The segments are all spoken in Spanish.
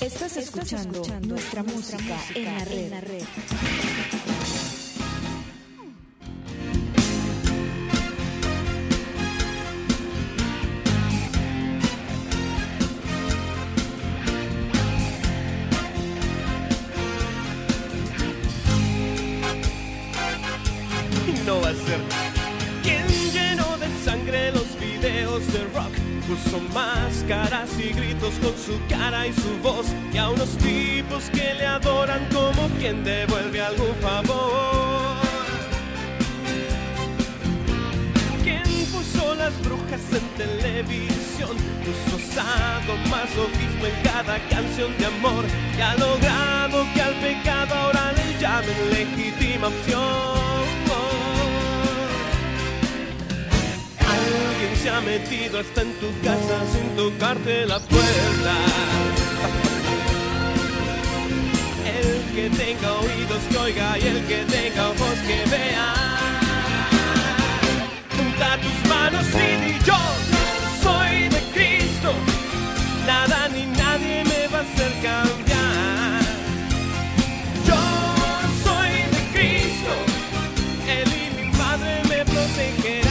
Estás escuchando nuestra música en la red. No va a ser quien llenó de sangre los videos de rock. Puso máscaras y gritos con su cara y su voz, y a unos tipos que le adoran como quien devuelve algún favor. Quien puso las brujas en televisión, puso sadomasoquismo en cada canción de amor, y ha logrado que al pecado ahora le llamen legítima opción. Alguien se ha metido hasta en tu casa sin tocarte la puerta. El que tenga oídos que oiga y el que tenga ojos que vea. Junta tus manos y di: yo soy de Cristo. Nada ni nadie me va a hacer cambiar. Yo soy de Cristo. Él y mi Padre me protegerán.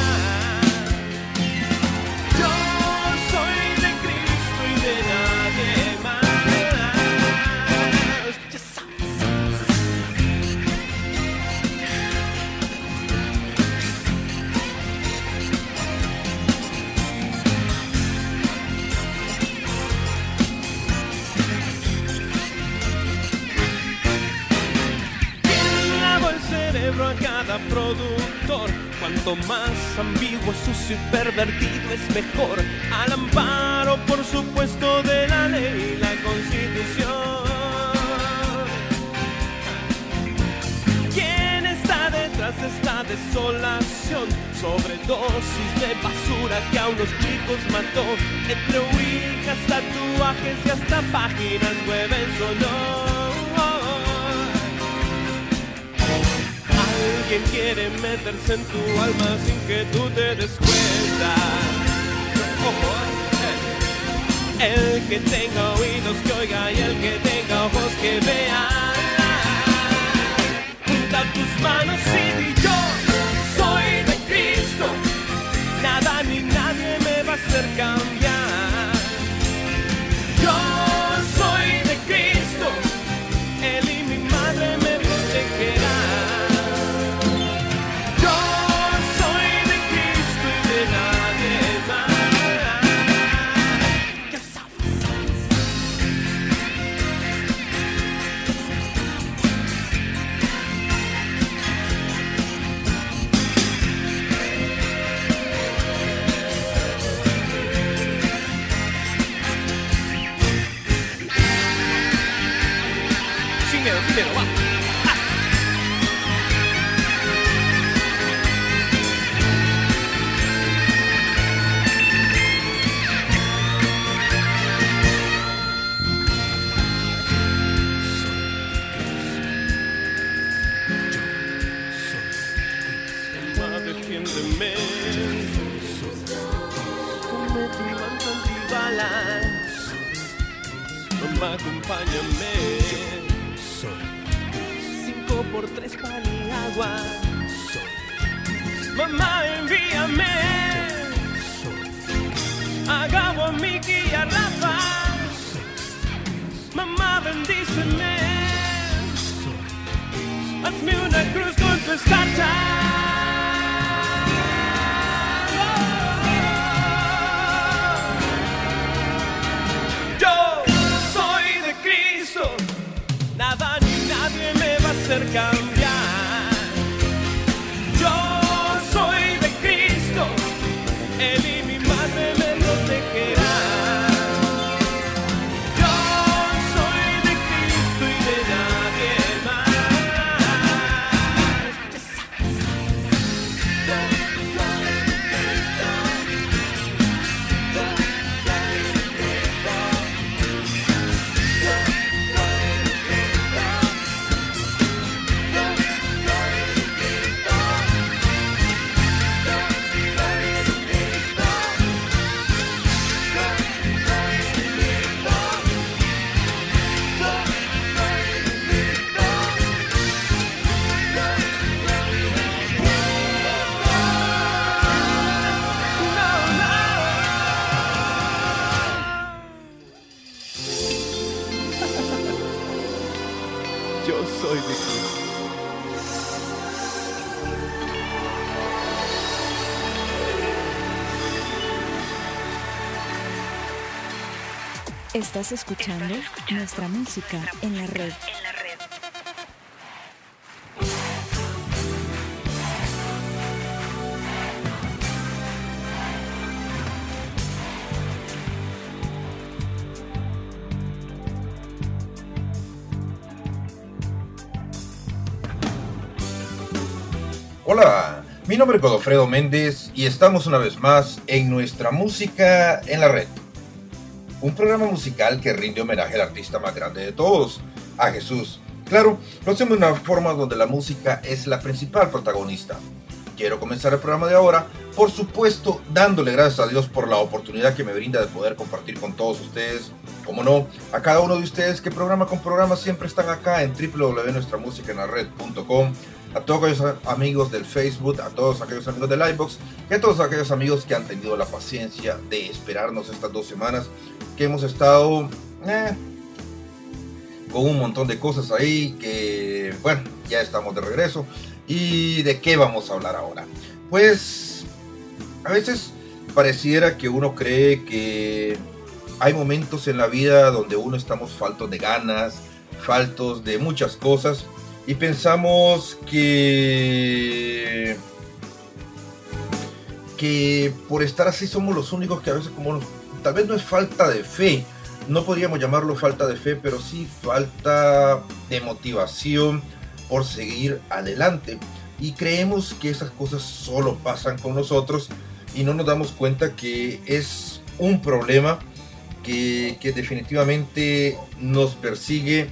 A cada productor, cuanto más ambiguo, sucio y pervertido es mejor, al amparo por supuesto de la ley y la Constitución. ¿Quién está detrás de esta desolación? Sobredosis de basura que a unos chicos mató, entre ouijas, tatuajes y hasta páginas web en sonó. Alguien quiere meterse en tu alma sin que tú te des cuenta. El que tenga oídos que oiga y el que tenga ojos que vea. Junta tus manos y di: yo soy de Cristo. Nada ni nadie me va a hacer cambiar. Yo soy de Cristo. Él y mi madre me protegerán. Pero va. Mamá, defiéndeme. Ponme tu manto antibalas. Mamá, acompáñame. 5x3 pan y agua. Mamá, envíame a Gabo, a Miki y a Rafa. Mamá, bendíceme. Hazme una cruz con tu escarcha. Yo soy de Cristo. Nada ni nadie me va a hacer cambiar. Yo soy de Cristo. Él y mi madre me protegerán. Yo soy de Cristo y de nadie más. Estás escuchando nuestra música en la red. Hola, mi nombre es Godofredo Méndez y estamos una vez más en nuestra música en la red. Un programa musical que rinde homenaje al artista más grande de todos, a Jesús. Claro, lo hacemos de una forma donde la música es la principal protagonista. Quiero comenzar el programa de ahora, por supuesto, dándole gracias a Dios por la oportunidad que me brinda de poder compartir con todos ustedes. Como no, a cada uno de ustedes que programa con programa siempre están acá en www.nuestramusicaenlared.com. A todos aquellos amigos del Facebook, a todos aquellos amigos del iVoox y a todos aquellos amigos que han tenido la paciencia de esperarnos estas 2 semanas que hemos estado con un montón de cosas ahí que, bueno, ya estamos de regreso. ¿Y de qué vamos a hablar ahora? Pues a veces pareciera que uno cree que hay momentos en la vida donde uno estamos faltos de ganas, faltos de muchas cosas. Y pensamos que por estar así somos los únicos que a veces tal vez no es falta de fe, no podríamos llamarlo falta de fe, pero sí falta de motivación por seguir adelante. Y creemos que esas cosas solo pasan con nosotros y no nos damos cuenta que es un problema que definitivamente nos persigue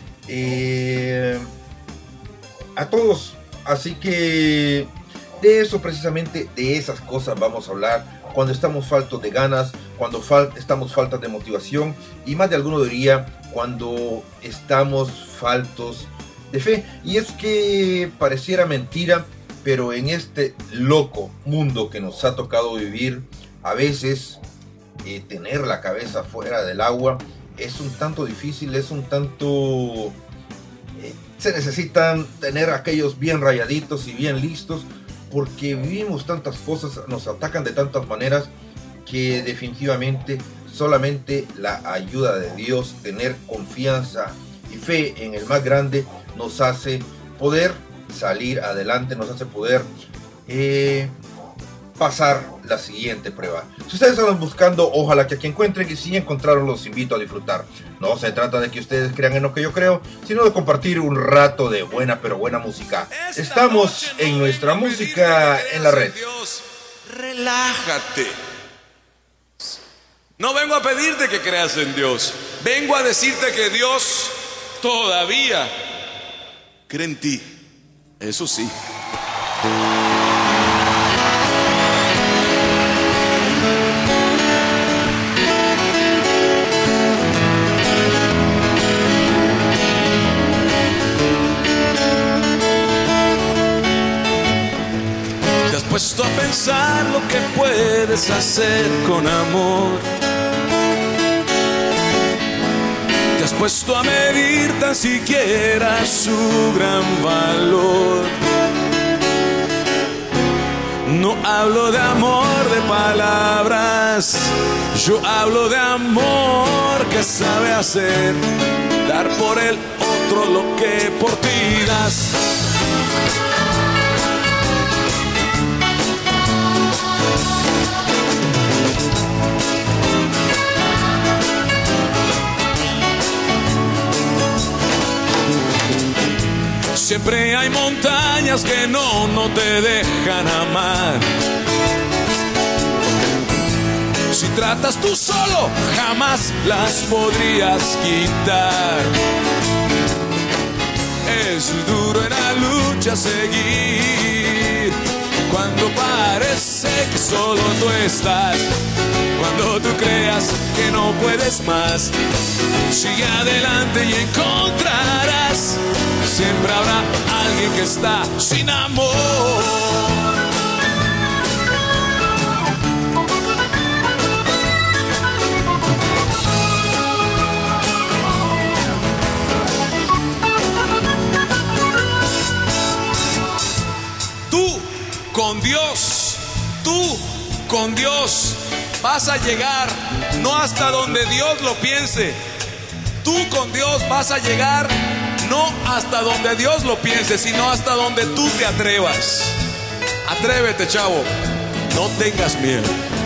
a todos. Así que de eso, precisamente de esas cosas vamos a hablar cuando estamos faltos de ganas, cuando estamos faltos de motivación y más de alguno diría cuando estamos faltos de fe. Y es que pareciera mentira, pero en este loco mundo que nos ha tocado vivir, a veces tener la cabeza fuera del agua es un tanto difícil, es un tanto... se necesitan tener aquellos bien rayaditos y bien listos porque vivimos tantas cosas, nos atacan de tantas maneras que definitivamente solamente la ayuda de Dios, tener confianza y fe en el más grande nos hace poder salir adelante, nos hace poder pasar la siguiente prueba. Si ustedes están buscando, ojalá que aquí encuentren, y si encontraron los invito a disfrutar. No se trata de que ustedes crean en lo que yo creo, sino de compartir un rato de buena pero buena música. Estamos en nuestra música en la red. Dios, relájate. No vengo a pedirte que creas en Dios. Vengo a decirte que Dios todavía cree en ti. Eso sí. Puesto a pensar lo que puedes hacer con amor. Te has puesto a medir tan siquiera su gran valor. No hablo de amor de palabras, yo hablo de amor que sabe hacer, dar por el otro lo que por ti das. Siempre hay montañas que no te dejan amar. Si tratas tú solo, jamás las podrías quitar. Es duro en la lucha seguir, cuando parece que solo tú estás, cuando tú creas que no puedes más. Sigue adelante y encontrarás, siempre habrá alguien que está sin amor. Tú con Dios vas a llegar no hasta donde Dios lo piense. Tú con Dios vas a llegar no hasta donde Dios lo piense, sino hasta donde tú te atrevas. Atrévete, chavo. No tengas miedo.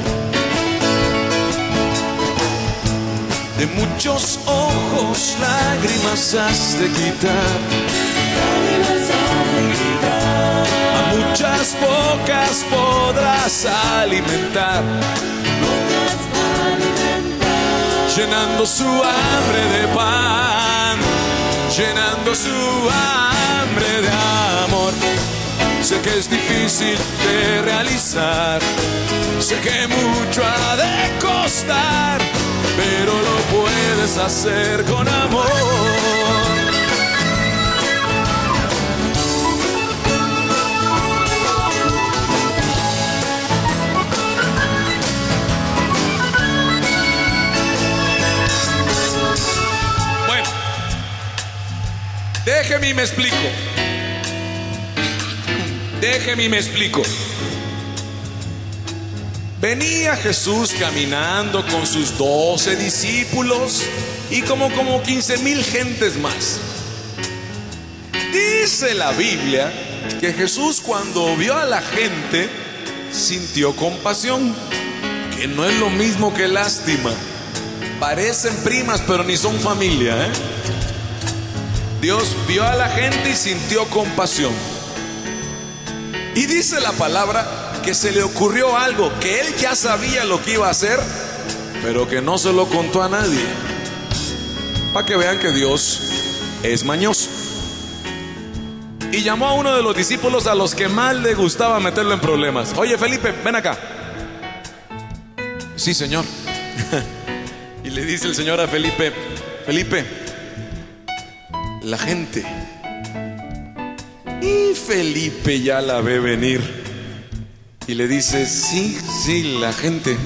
De muchos ojos lágrimas has de quitar. A muchas bocas podrás alimentar. Llenando su hambre de pan, llenando su hambre de amor. Sé que es difícil de realizar, sé que mucho ha de costar, pero lo puedes hacer con amor. Bueno, déjeme y me explico. Déjeme y me explico. Venía Jesús caminando con sus 12 discípulos y como 15,000 gentes más. Dice la Biblia que Jesús, cuando vio a la gente, sintió compasión, que no es lo mismo que lástima. Parecen primas, pero ni son familia, ¿eh? Dios vio a la gente y sintió compasión. Y dice la palabra que se le ocurrió algo, que él ya sabía lo que iba a hacer, pero que no se lo contó a nadie. Para que vean que Dios es mañoso. Y llamó a uno de los discípulos a los que más le gustaba meterlo en problemas. Oye, Felipe, ven acá. Sí, Señor. Y le dice el Señor a Felipe: Felipe, la gente. Y Felipe ya la ve venir y le dice: sí, la gente.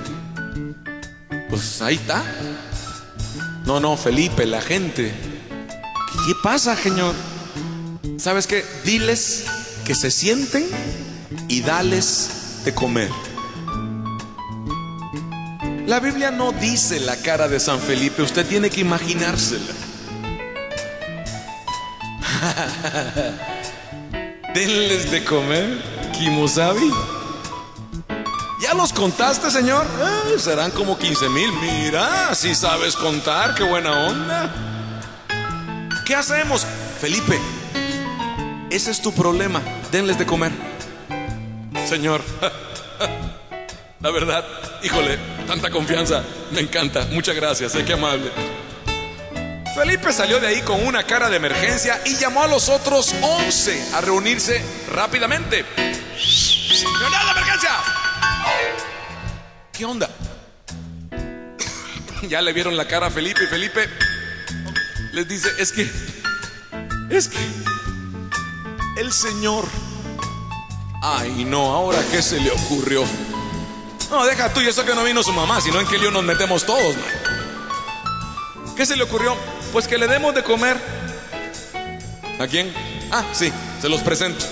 Pues ahí está. No, Felipe, la gente. ¿Qué pasa, Señor? ¿Sabes qué? Diles que se sienten y dales de comer. La Biblia no dice la cara de San Felipe, usted tiene que imaginársela. Denles de comer, Kimosabi. ¿Ya los contaste, Señor? Serán como 15,000. Mira, si sabes contar, qué buena onda. ¿Qué hacemos? Felipe, ese es tu problema. Denles de comer. Señor, la verdad, híjole, tanta confianza, me encanta. Muchas gracias, qué amable. Felipe salió de ahí con una cara de emergencia y llamó a los otros 11 a reunirse rápidamente. ¡Reunión de emergencia! ¿Qué onda? Ya le vieron la cara a Felipe y Felipe les dice: es que el Señor. Ay, no, ahora ¿qué se le ocurrió? No, deja tú, y eso que no vino su mamá, sino en qué lío nos metemos todos, man. ¿Qué se le ocurrió? Pues que le demos de comer. ¿A quién? Ah, sí, se los presento.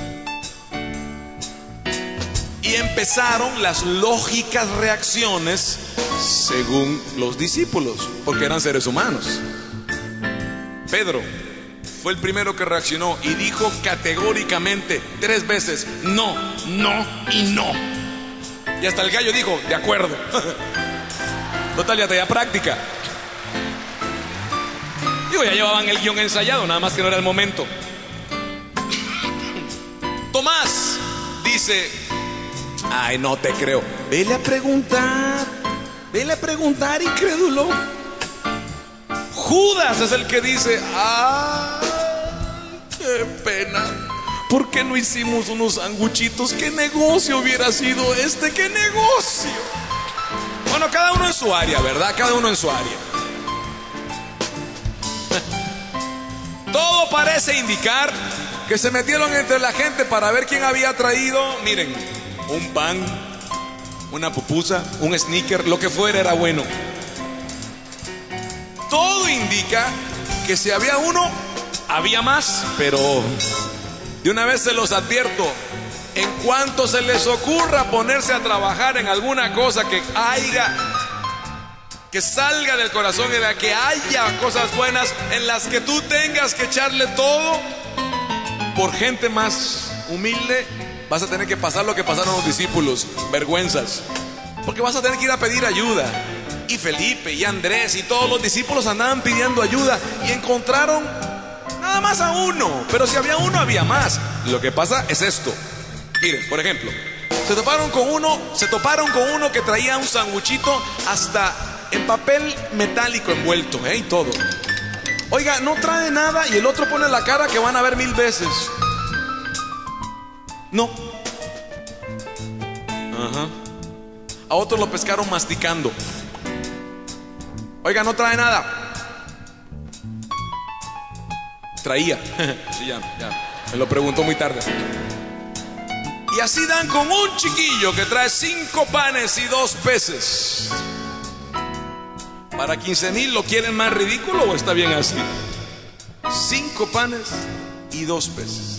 Y empezaron las lógicas reacciones según los discípulos, porque eran seres humanos. Pedro fue el primero que reaccionó y dijo categóricamente 3 veces: no, no y no. Y hasta el gallo dijo: de acuerdo. Total, ya tenía práctica. Digo, ya llevaban el guión ensayado, nada más que no era el momento. Tomás dice: ay, no te creo. Vele a preguntar, incrédulo. Judas es el que dice: ay, qué pena. ¿Por qué no hicimos unos sanguchitos? ¿Qué negocio hubiera sido este? ¿Qué negocio? Bueno, cada uno en su área, ¿verdad? Cada uno en su área. Todo parece indicar que se metieron entre la gente para ver quién había traído, miren, un pan, una pupusa, un sneaker, lo que fuera era bueno. Todo indica que si había uno, había más, pero de una vez se los advierto, En cuanto se les ocurra ponerse a trabajar en alguna cosa que salga del corazón, en la que haya cosas buenas, en las que tú tengas que echarle todo, por gente más humilde, vas a tener que pasar lo que pasaron los discípulos, vergüenzas, porque vas a tener que ir a pedir ayuda. Y Felipe y Andrés y todos los discípulos andaban pidiendo ayuda y encontraron nada más a uno, pero si había uno había más. Lo que pasa es esto. Miren, por ejemplo, se toparon con uno que traía un sanguchito hasta en papel metálico envuelto, y todo. Oiga, no trae nada, y el otro pone la cara que van a ver 1000 veces. No. Ajá. A otros lo pescaron masticando. Oiga, no trae nada. Traía. Sí, ya. Me lo preguntó muy tarde. Y así dan con un chiquillo que trae 5 panes y 2 peces. ¿Para 15,000 lo quieren más ridículo o está bien así? 5 panes y 2 peces.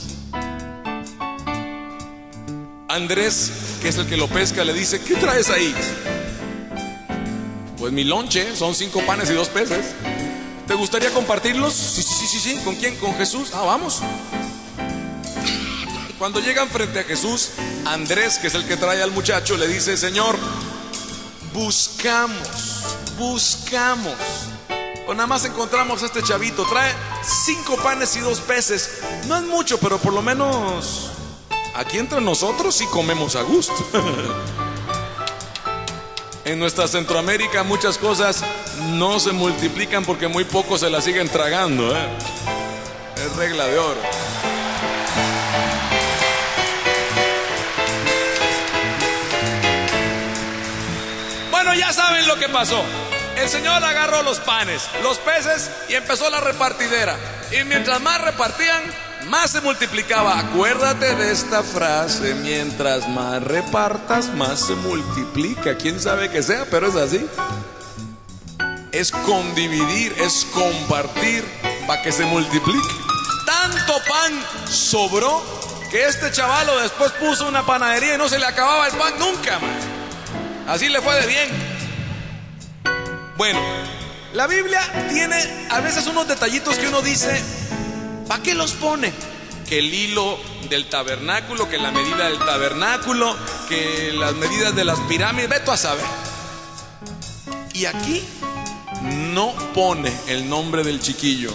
Andrés, que es el que lo pesca, le dice: ¿qué traes ahí? Pues mi lonche, son 5 panes y 2 peces. ¿Te gustaría compartirlos? Sí. ¿Con quién? ¿Con Jesús? Vamos. Cuando llegan frente a Jesús, Andrés, que es el que trae al muchacho, le dice: Señor, buscamos. O nada más encontramos a este chavito, trae 5 panes y 2 peces. No es mucho, pero por lo menos aquí entre nosotros sí comemos a gusto. En nuestra Centroamérica muchas cosas no se multiplican porque muy pocos se las siguen tragando, Es regla de oro. Bueno, ya saben lo que pasó. El Señor agarró los panes, los peces y empezó la repartidera. Y mientras más repartían, más se multiplicaba. Acuérdate de esta frase: mientras más repartas, más se multiplica. ¿Quién sabe qué sea? Pero es así. Es condividir, es compartir para que se multiplique. Tanto pan sobró que este chavalo después puso una panadería y no se le acababa el pan nunca, man. Así le fue de bien. Bueno, la Biblia tiene a veces unos detallitos que uno dice: ¿para qué los pone? Que el hilo del tabernáculo, que la medida del tabernáculo, que las medidas de las pirámides, ve tú a saber. Y aquí no pone el nombre del chiquillo.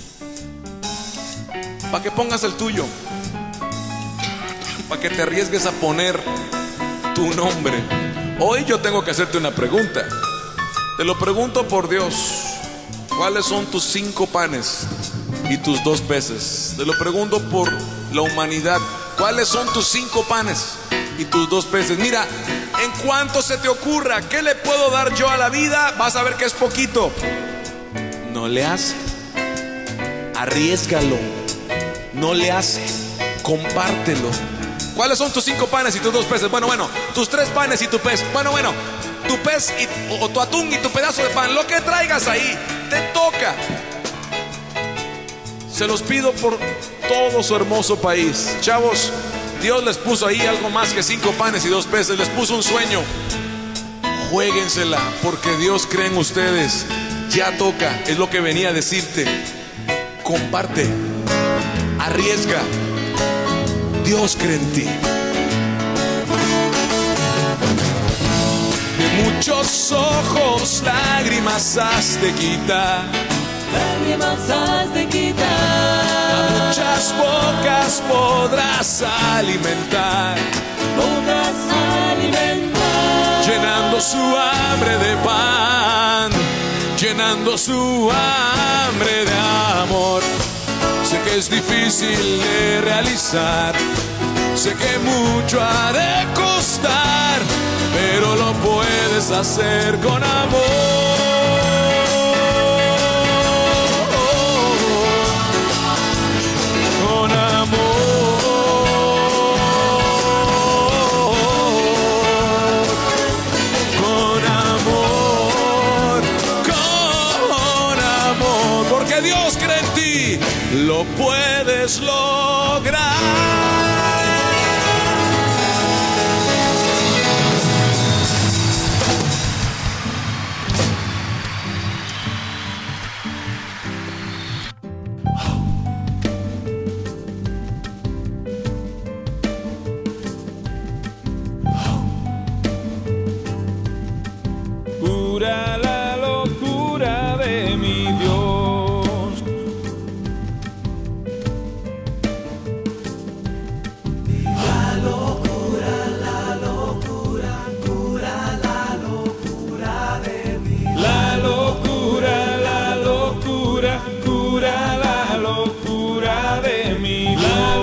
¿Para qué pongas el tuyo? ¿Para que te arriesgues a poner tu nombre? Hoy yo tengo que hacerte una pregunta. Te lo pregunto por Dios: ¿cuáles son tus 5 panes y tus 2 peces? Te lo pregunto por la humanidad: ¿cuáles son tus 5 panes y tus 2 peces? Mira, en cuanto se te ocurra ¿qué le puedo dar yo a la vida? Vas a ver que es poquito. No le hace. Arriésgalo. No le hace. Compártelo. ¿Cuáles son tus 5 panes y tus 2 peces? Bueno, tus 3 panes y tu pez. Bueno, tu pez o tu atún y tu pedazo de pan, lo que traigas ahí, te toca. Se los pido por todo su hermoso país. Chavos, Dios les puso ahí algo más que 5 panes y 2 peces. Les puso un sueño. Juéguensela, porque Dios cree en ustedes. Ya toca, es lo que venía a decirte. Comparte, arriesga. Dios cree en ti. De muchos ojos lágrimas has de quitar. Lágrimas has de quitar. A muchas bocas podrás alimentar. Podrás alimentar. Llenando su hambre de pan. Llenando su hambre de amor. Sé que es difícil de realizar. Sé que mucho ha de costar, pero lo puedes hacer con amor. Con amor. Con amor. Con amor. Porque Dios cree en ti. Lo puedes lograr. Pura la locura de mi Dios. La locura, cura la locura de mi Dios. La locura, cura la locura de mi Dios. La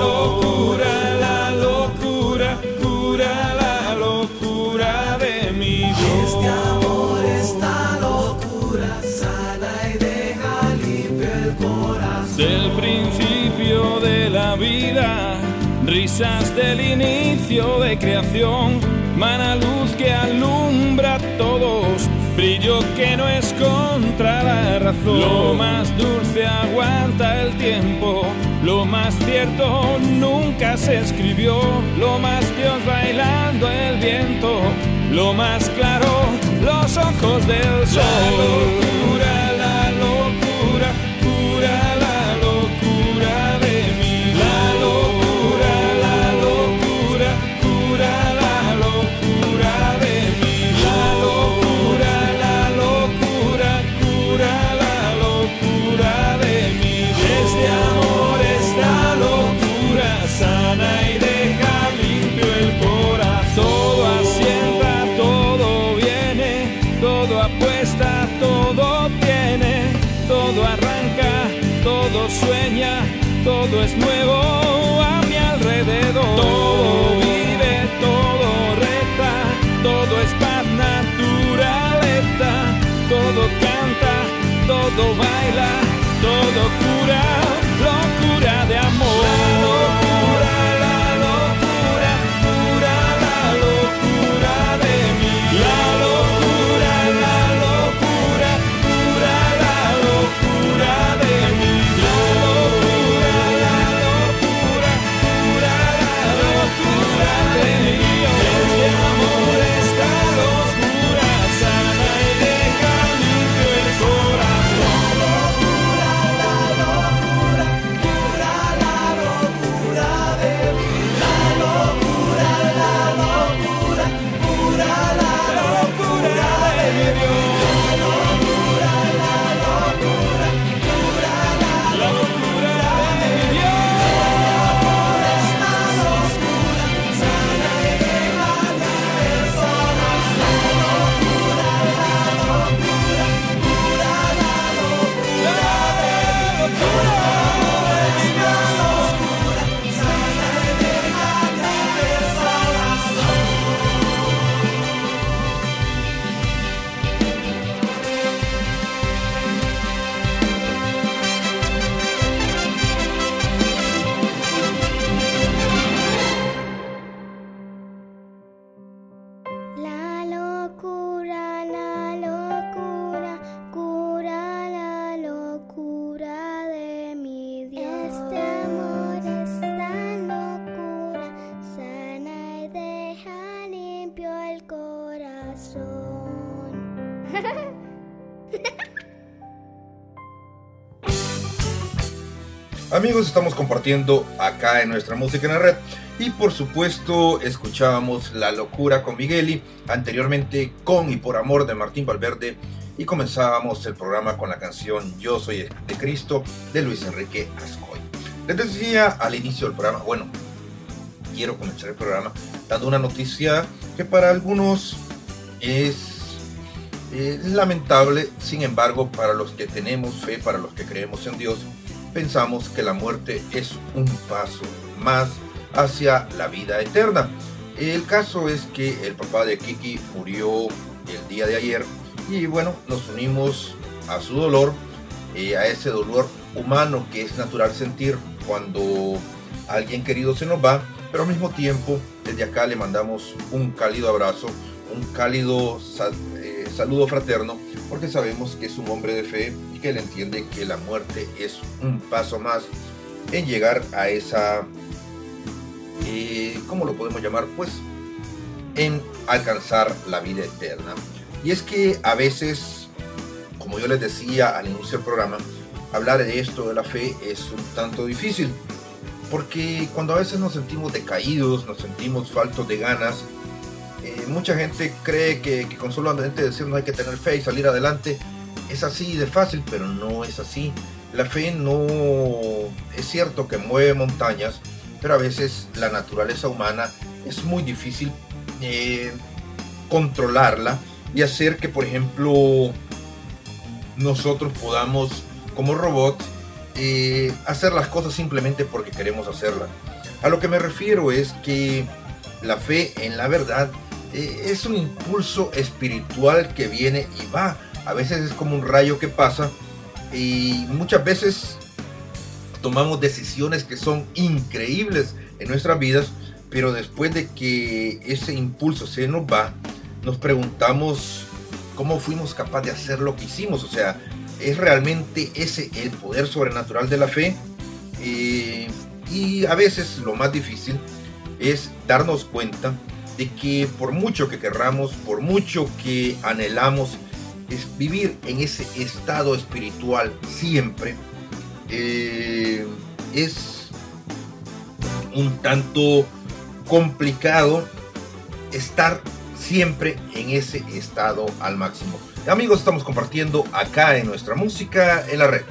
locura, cura la locura de mi Dios. Este amor, esta locura sana y deja limpio el corazón. Del principio de la vida, risas del inicio de creación, mana luz que alumbra a todos, brillo que no es contra la razón. Lo más dulce aguanta el tiempo, lo más cierto nunca se escribió, lo más Dios bailando el viento, lo más claro, los ojos del sol. La locura, cura la locura de mí. La locura, cura la locura de mí. La locura, cura la locura de mí. Este amor, esta locura sana y deja limpio el corazón. Todo asienta, todo viene, todo apuesta, todo tiene, todo arranca, todo sueña, todo es nuevo a mi alrededor. Todo vive, todo reta, todo es paz, naturaleza, todo canta, todo baila, todo cura, locura de amor. La locura, cura la locura de mí. La locura, cura la locura de mí. La locura, cura la locura de mí. Este amor, esta locura sana y deja limpio el corazón. Amigos, estamos compartiendo acá en nuestra música en la red y por supuesto escuchábamos La Locura con Migueli, anteriormente Con y por Amor de Martín Valverde, y comenzábamos el programa con la canción Yo Soy de Cristo de Luis Enrique Ascoy. Les decía al inicio del programa, bueno, quiero comenzar el programa dando una noticia que para algunos es lamentable, sin embargo para los que tenemos fe, para los que creemos en Dios, pensamos que la muerte es un paso más hacia la vida eterna. El caso es que el papá de Kiki murió el día de ayer y bueno, nos unimos a su dolor, a ese dolor humano que es natural sentir cuando alguien querido se nos va, pero al mismo tiempo desde acá le mandamos un cálido abrazo, un cálido saludo fraterno, porque sabemos que es un hombre de fe y que él entiende que la muerte es un paso más en llegar a esa, ¿cómo lo podemos llamar? Pues en alcanzar la vida eterna. Y es que a veces, como yo les decía al inicio del programa, hablar de esto de la fe es un tanto difícil, porque cuando a veces nos sentimos decaídos, nos sentimos faltos de ganas, Mucha gente cree que con solamente decirnos hay que tener fe y salir adelante es así de fácil, pero no es así. La fe no es cierto que mueve montañas, pero a veces la naturaleza humana es muy difícil controlarla y hacer que, por ejemplo, nosotros podamos, como robots, hacer las cosas simplemente porque queremos hacerlas. A lo que me refiero es que la fe en la verdad es un impulso espiritual que viene y va. A veces es como un rayo que pasa y muchas veces tomamos decisiones que son increíbles en nuestras vidas, pero después de que ese impulso se nos va, nos preguntamos cómo fuimos capaces de hacer lo que hicimos. O sea, ¿es realmente ese el poder sobrenatural de la fe? Y a veces lo más difícil es darnos cuenta de que por mucho que querramos, por mucho que anhelamos, es vivir en ese estado espiritual siempre, es un tanto complicado estar siempre en ese estado al máximo. Amigos, estamos compartiendo acá en nuestra música en la red.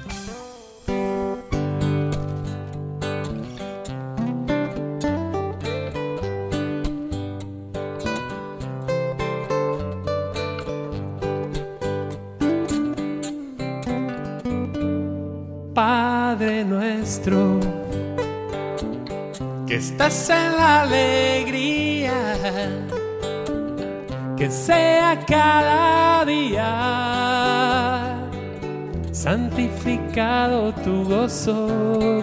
Padre nuestro, que estás en la alegría, que sea cada día santificado tu gozo,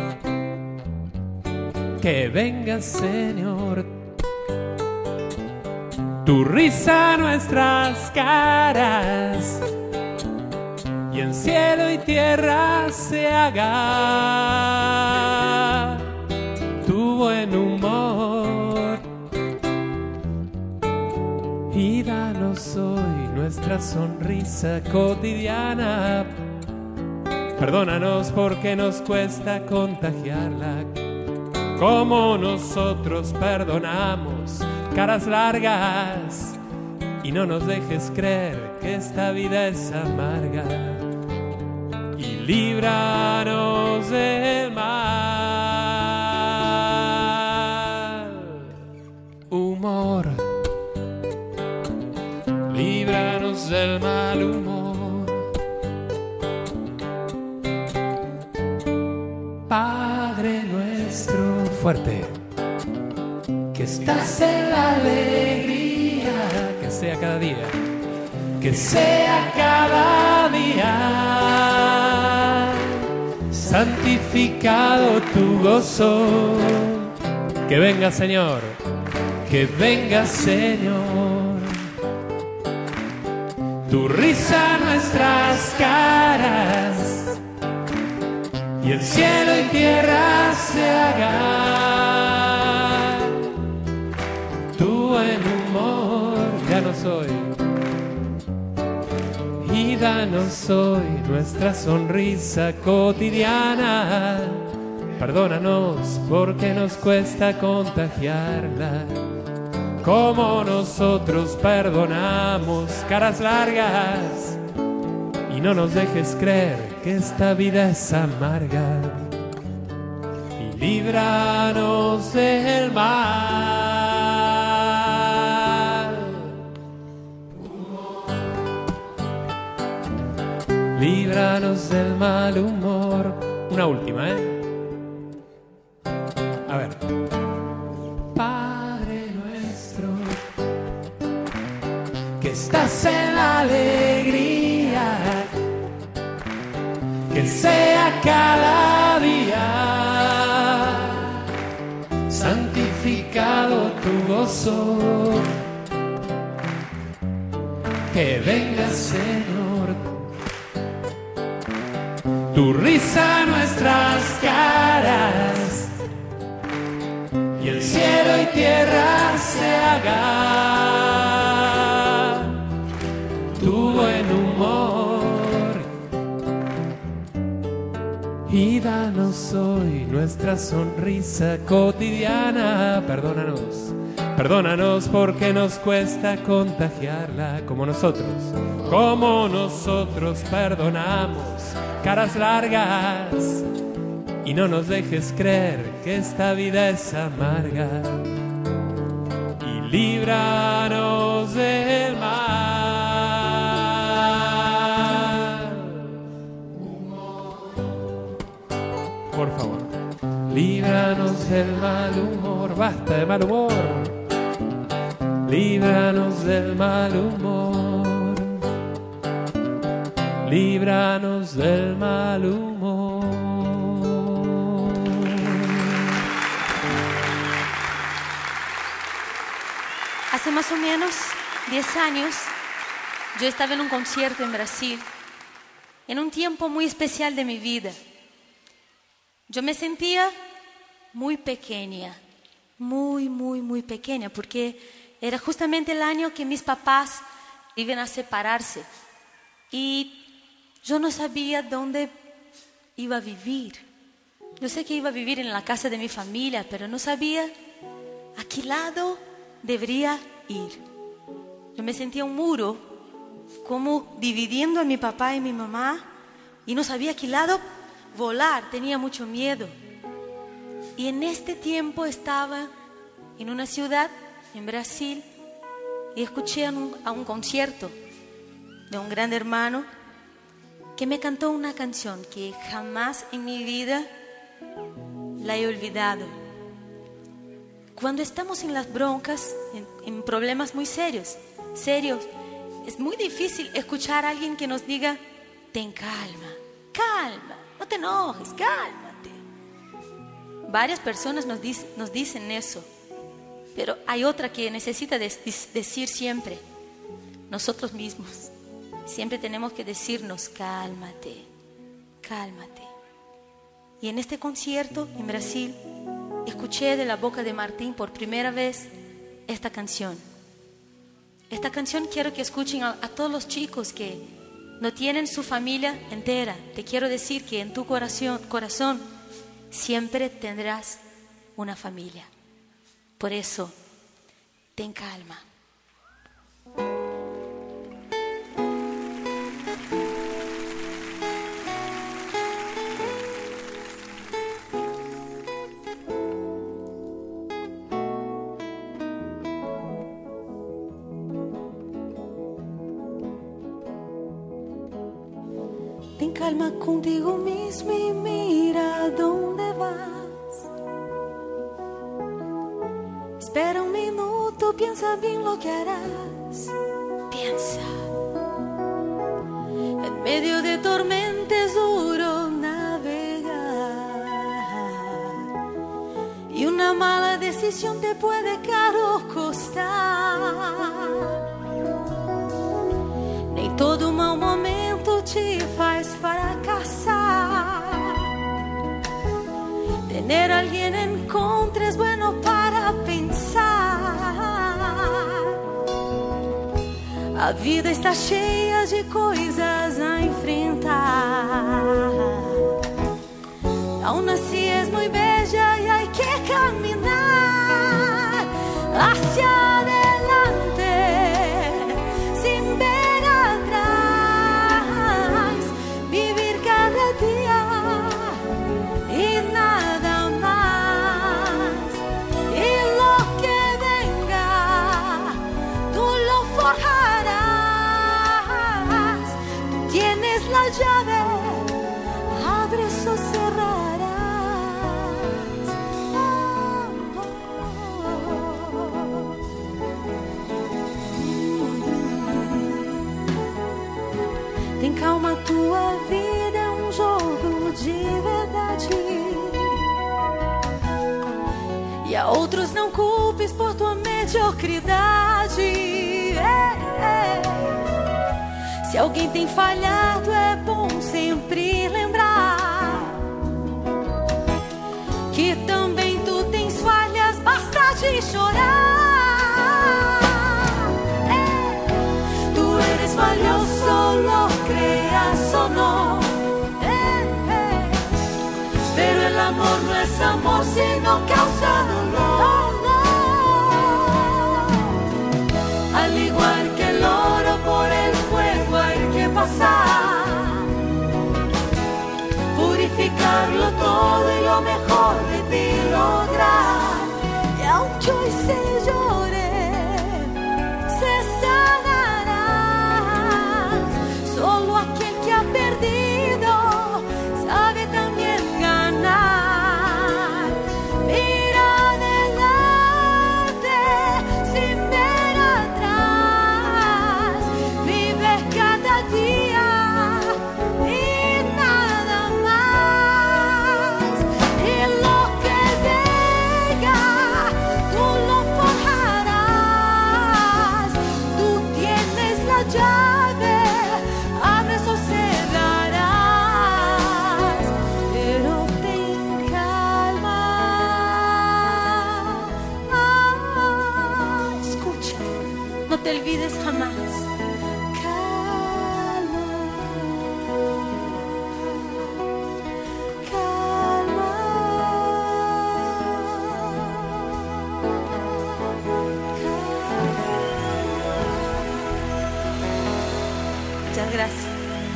que venga, Señor, tu risa a nuestras caras, y en cielo y tierra se haga tu buen humor. Y danos hoy nuestra sonrisa cotidiana. Perdónanos porque nos cuesta contagiarla, como nosotros perdonamos caras largas. Y no nos dejes creer que esta vida es amarga. Y líbranos del mal humor. Líbranos del mal humor. Padre nuestro, fuerte, que estás en la alegría, que sea cada día, que sea cada día santificado tu gozo. Que venga, Señor, que venga, Señor, tu risa a nuestras caras, y el cielo y tierra se haga tu buen humor. Danos hoy, y danos hoy nuestra sonrisa cotidiana. Perdónanos porque nos cuesta contagiarla, como nosotros perdonamos caras largas. Y no nos dejes creer que esta vida es amarga. Y líbranos del mal. Líbranos del mal humor. Una última, A ver. Padre nuestro, que estás en la alegría, que sea cada día santificado tu gozo. Que venga, Señor, tu risa a nuestras caras, y el cielo y tierra se haga tu buen humor. Y danos hoy nuestra sonrisa cotidiana. Perdónanos Perdónanos porque nos cuesta contagiarla como nosotros perdonamos caras largas. Y no nos dejes creer que esta vida es amarga. Y líbranos del mal. Por favor, líbranos del mal humor. Basta de mal humor. Líbranos del mal humor. Líbranos del mal humor. Hace más o menos 10 años, yo estaba en un concierto en Brasil, en un tiempo muy especial de mi vida. Yo me sentía muy pequeña, muy pequeña, porque era justamente el año que mis papás iban a separarse. Y yo no sabía dónde iba a vivir. Yo sé que iba a vivir en la casa de mi familia, pero no sabía a qué lado debería ir. Yo me sentía un muro, como dividiendo a mi papá y mi mamá, y no sabía a qué lado volar, tenía mucho miedo. Y en este tiempo estaba en una ciudad, en Brasil, y escuché a un concierto de un gran hermano que me cantó una canción que jamás en mi vida la he olvidado. Cuando estamos en las broncas, en problemas muy serios, es muy difícil escuchar a alguien que nos diga: ten calma, no te enojes, cálmate. Varias personas nos dicen eso, pero hay otra que necesita decir siempre: nosotros mismos. Siempre tenemos que decirnos: cálmate. Y en este concierto en Brasil escuché de la boca de Martín por primera vez esta canción. Esta canción quiero que escuchen a todos los chicos que no tienen su familia entera. Te quiero decir que en tu corazón siempre tendrás una familia. Por eso, ten calma. Ten calma contigo mismo y mira dónde vas. Espera un minuto, piensa bien lo que harás. Piensa. En medio de tormenta es duro navegar, y una mala decisión te puede caro costar. Nem todo mau momento te faz fracasar. Tener a alguien en contra es bueno para pensar. A vida está cheia de coisas a enfrentar. Aún así es muy bella y hay que caminar hacia adelante sin ver atrás, vivir cada día y nada más. Y lo que venga, tú lo forjarás. Tú tienes la llave, abres o cerrarás. Tem calma, tua vida é um jogo de verdade. E a outros não culpes por tua mediocridade. Se alguém tem falhado, é bom sempre lembrar que também tu tens falhas, basta de chorar. Tu eres valioso, lo creas o no. Pero el amor no es amor, sino causa dolor. lo mejor de ti lograr. Y aunque hoy se llore, se sanarás. Solo aquel que ha perdido sabe también ganar. Mira adelante sin ver atrás. Vive cada día y nada más. Y lo que venga, tú lo forjarás. Tú tienes la llave, abres o cerrarás. Pero ten calma. Escucha, no te olvides jamás. Calma, calma, muchas gracias.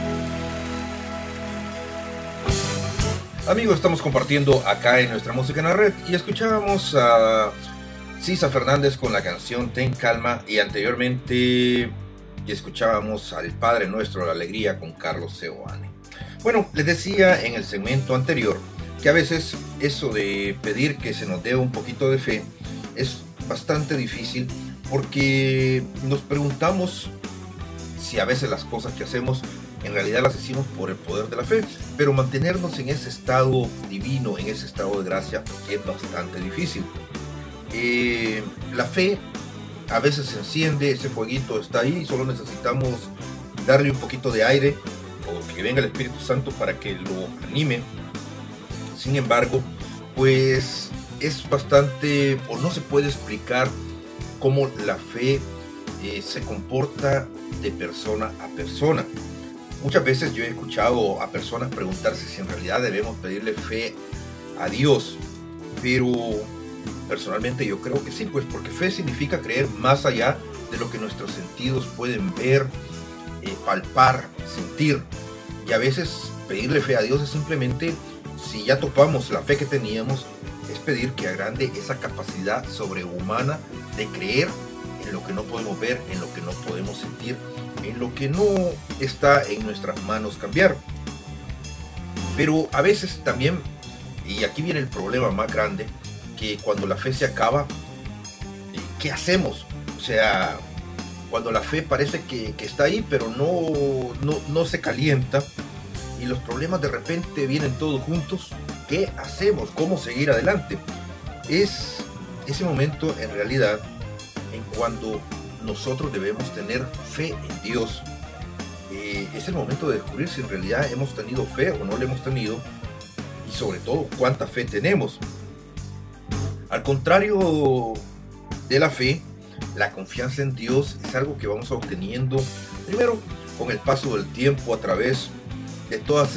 Amigos, estamos compartiendo acá en nuestra música en la red y escuchábamos a Sisa Fernández con la canción Ten Calma y anteriormente escuchábamos al Padre Nuestro de la Alegría con Carlos Seoane. Bueno, les decía en el segmento anterior que a veces eso de pedir que se nos dé un poquito de fe es bastante difícil porque nos preguntamos si a veces las cosas que hacemos en realidad las hicimos por el poder de la fe, pero mantenernos en ese estado divino, en ese estado de gracia, es bastante difícil. La fe a veces se enciende, ese fueguito está ahí y solo necesitamos darle un poquito de aire o que venga el Espíritu Santo para que lo anime. Sin embargo, pues es bastante, o no se puede explicar cómo la fe se comporta de persona a persona. Muchas veces yo he escuchado a personas preguntarse si en realidad debemos pedirle fe a Dios, pero personalmente yo creo que sí, pues porque fe significa creer más allá de lo que nuestros sentidos pueden ver, palpar, sentir. Y a veces pedirle fe a Dios es simplemente, si ya topamos la fe que teníamos, es pedir que agrande esa capacidad sobrehumana de creer en lo que no podemos ver, en lo que no podemos sentir, en lo que no está en nuestras manos cambiar. Pero a veces también, y aquí viene el problema más grande, que cuando la fe se acaba, ¿qué hacemos? O sea, cuando la fe parece que está ahí, pero no se calienta, y los problemas de repente vienen todos juntos, ¿qué hacemos? ¿Cómo seguir adelante? Es ese momento en realidad en cuando nosotros debemos tener fe en Dios. Es el momento de descubrir si en realidad hemos tenido fe o no la hemos tenido, y sobre todo cuánta fe tenemos. Al contrario de la fe, la confianza en Dios es algo que vamos obteniendo primero con el paso del tiempo, a través de todas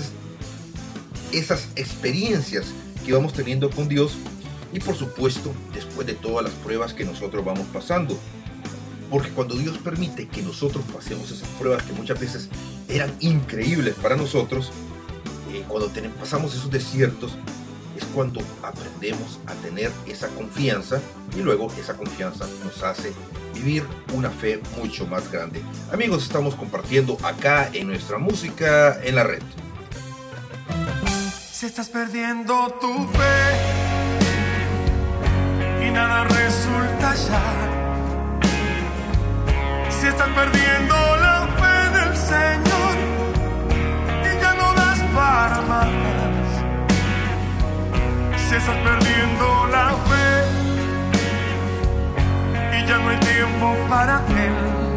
esas experiencias que vamos teniendo con Dios, y por supuesto después de todas las pruebas que nosotros vamos pasando. Porque cuando Dios permite que nosotros pasemos esas pruebas que muchas veces eran increíbles para nosotros, cuando pasamos esos desiertos, es cuando aprendemos a tener esa confianza, y luego esa confianza nos hace vivir una fe mucho más grande. Amigos, estamos compartiendo acá en nuestra música en la red. Si estás perdiendo tu fe y nada resulta ya, si estás perdiendo la fe en el Señor y ya no das para más, si estás perdiendo la fe y ya no hay tiempo para Él,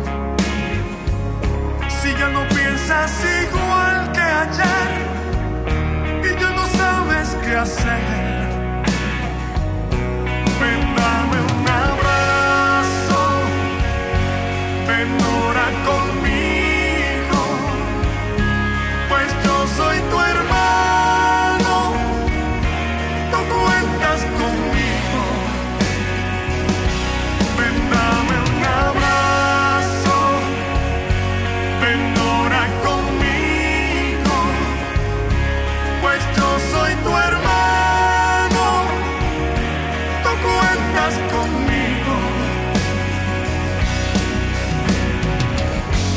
si ya no piensas igual que ayer y ya no sabes qué hacer, ven, dame un abrazo, ven, ora conmigo, pues yo soy tu hermano, tú cuentas conmigo. Ven, dame un abrazo, ven, ora conmigo, pues yo soy tu hermano.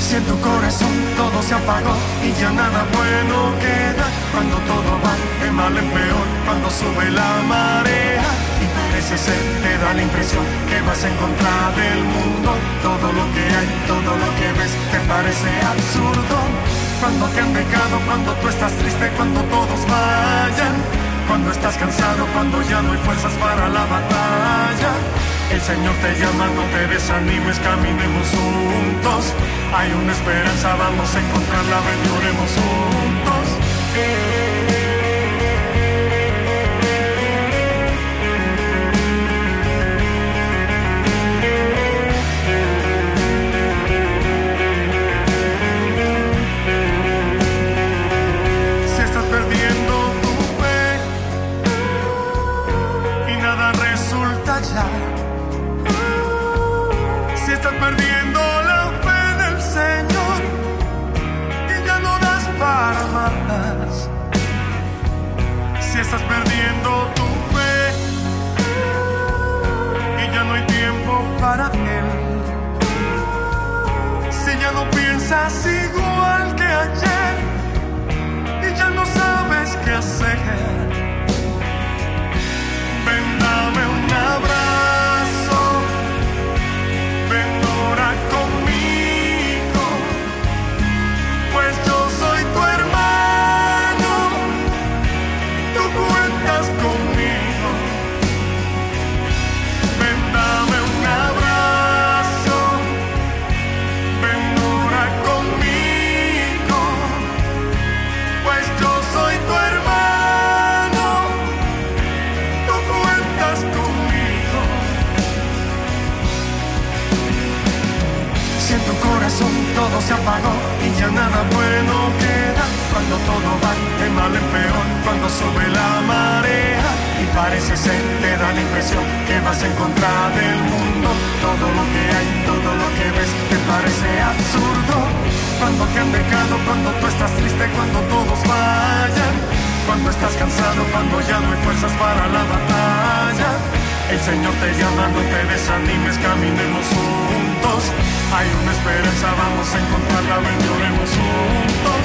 Si en tu corazón todo se apagó y ya nada bueno queda, cuando todo va de mal en peor, cuando sube la marea y parece ser, te da la impresión que vas en contra del mundo. Todo lo que hay, todo lo que ves te parece absurdo. Cuando te han dejado, cuando tú estás triste, cuando todos vayan, cuando estás cansado, cuando ya no hay fuerzas para la batalla, el Señor te llama, no te desanimes, caminemos juntos. Hay una esperanza, vamos a encontrarla, ven, lloremos juntos. Si estás perdiendo tu fe y nada resulta ya, si estás perdiendo la fe en el Señor y ya no das para más, si estás perdiendo tu fe y ya no hay tiempo para Él, si ya no piensas igual que ayer y ya no sabes qué hacer, ven, dame un abrazo. Ven, ora conmigo, pues yo soy tu hermano, tú cuentas conmigo. Ven, dame un abrazo, ven, ora conmigo, pues yo soy tu hermano, tú cuentas conmigo. Si en tu corazón todo se apagó y ya nada bueno queda, cuando todo va de mal en peor, cuando sube la marea y parece ser, te da la impresión que vas en contra del mundo. Todo lo que hay, todo lo que ves te parece absurdo. Cuando te han dejado, cuando tú estás triste, cuando todos vayan, cuando estás cansado, cuando ya no hay fuerzas para la batalla, el Señor te llama, no te desanimes, caminemos juntos. Hay una esperanza, vamos a encontrarla, ven, lloremos juntos.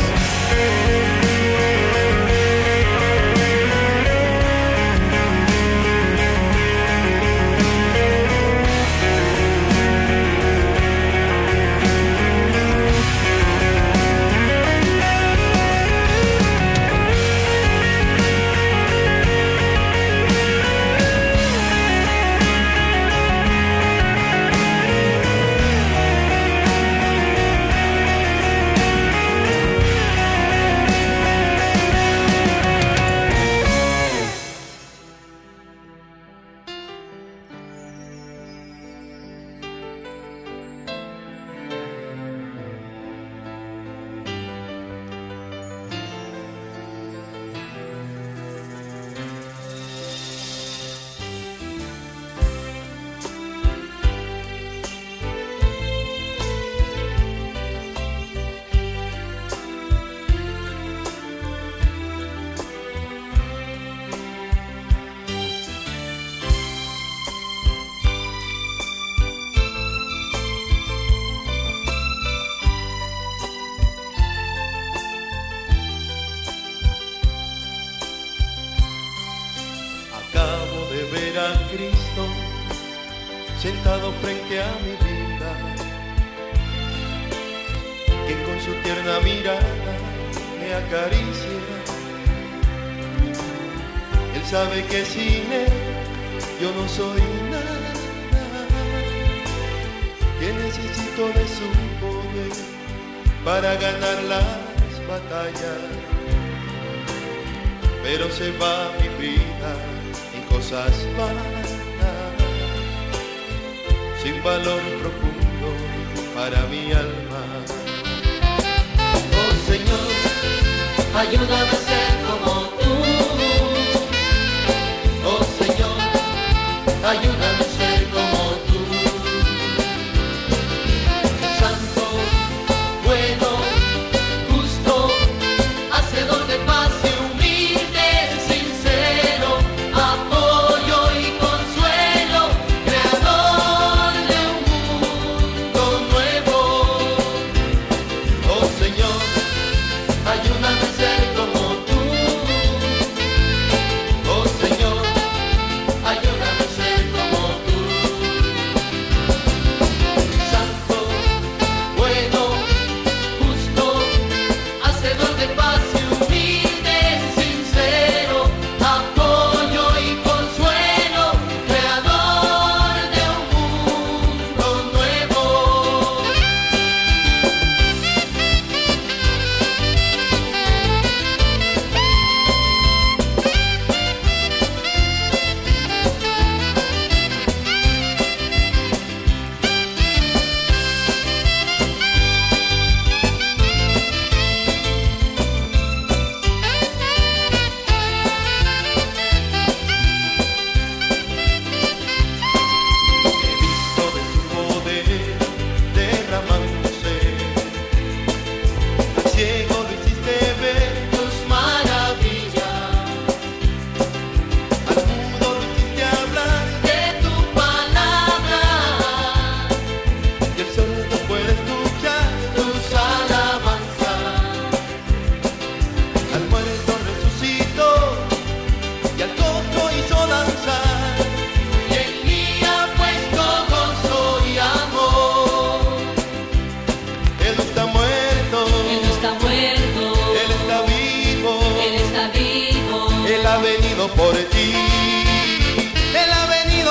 Cristo sentado frente a mi vida, que con su tierna mirada me acaricia. Él sabe que sin Él yo no soy nada, que necesito de su poder para ganar las batallas, pero se va mi vida en cosas vanas, sin valor profundo para mi alma. Oh Señor, ayúdame a ser como tú. Oh Señor, ayúdame a ser como tú. Santo, bueno, justo, hacedor de paz y humilde, sincero, apoyo y consuelo, creador de un mundo nuevo.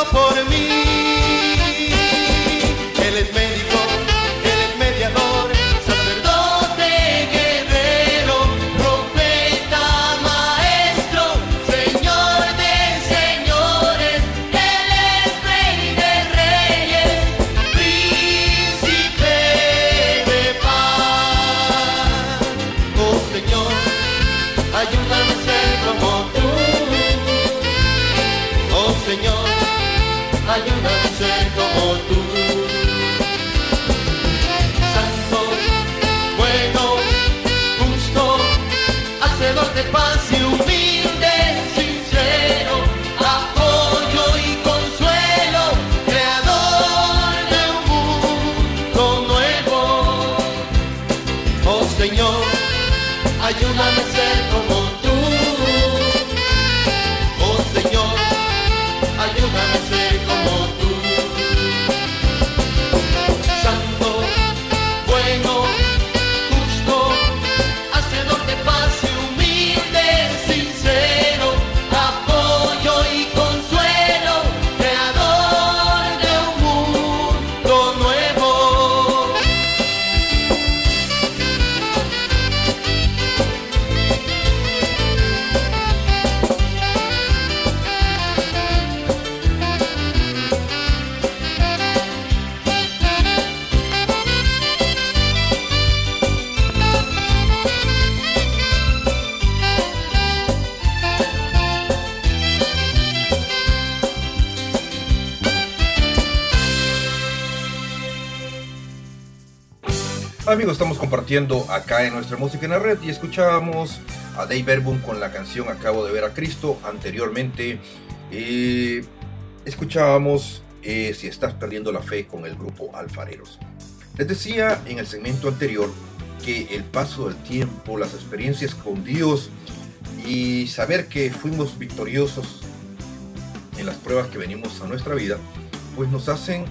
murió por mí. Él es médico, Él es mediador, sacerdote, guerrero, profeta, maestro, Señor de señores. Él es Rey de reyes, príncipe de paz. Oh Señor, ayúdame a ser como tú. Oh Señor, ayúdame a ser como tú. Santo, bueno, justo, hacedor de paz y humilde, sincero, apoyo y consuelo, creador de un mundo nuevo. Oh Señor, ayúdame a ser como tú. Oh Señor, ayúdame a ser como tú. Santo, bueno, justo, hacedor de paz y humilde, sincero, apoyo y consuelo, creador de un mundo nuevo. Amigos, estamos compartiendo acá en nuestra música en la red y escuchábamos a Dave Verboom con la canción Acabo de ver a Cristo. Anteriormente escuchábamos Si estás perdiendo la fe con el grupo Alfareros. Les decía en el segmento anterior que el paso del tiempo, las experiencias con Dios y saber que fuimos victoriosos en las pruebas que venimos a nuestra vida, pues nos hacen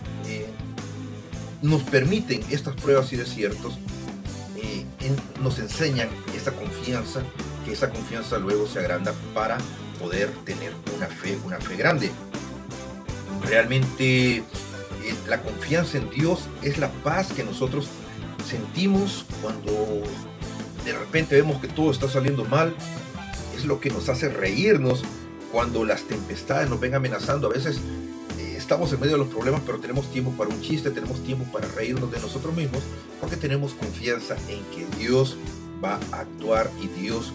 nos permiten estas pruebas y desiertos, nos enseñan esa confianza, que esa confianza luego se agranda para poder tener una fe grande. Realmente la confianza en Dios es la paz que nosotros sentimos cuando de repente vemos que todo está saliendo mal. Es lo que nos hace reírnos cuando las tempestades nos ven amenazando. A veces estamos en medio de los problemas, pero tenemos tiempo para un chiste, tenemos tiempo para reírnos de nosotros mismos, porque tenemos confianza en que Dios va a actuar y Dios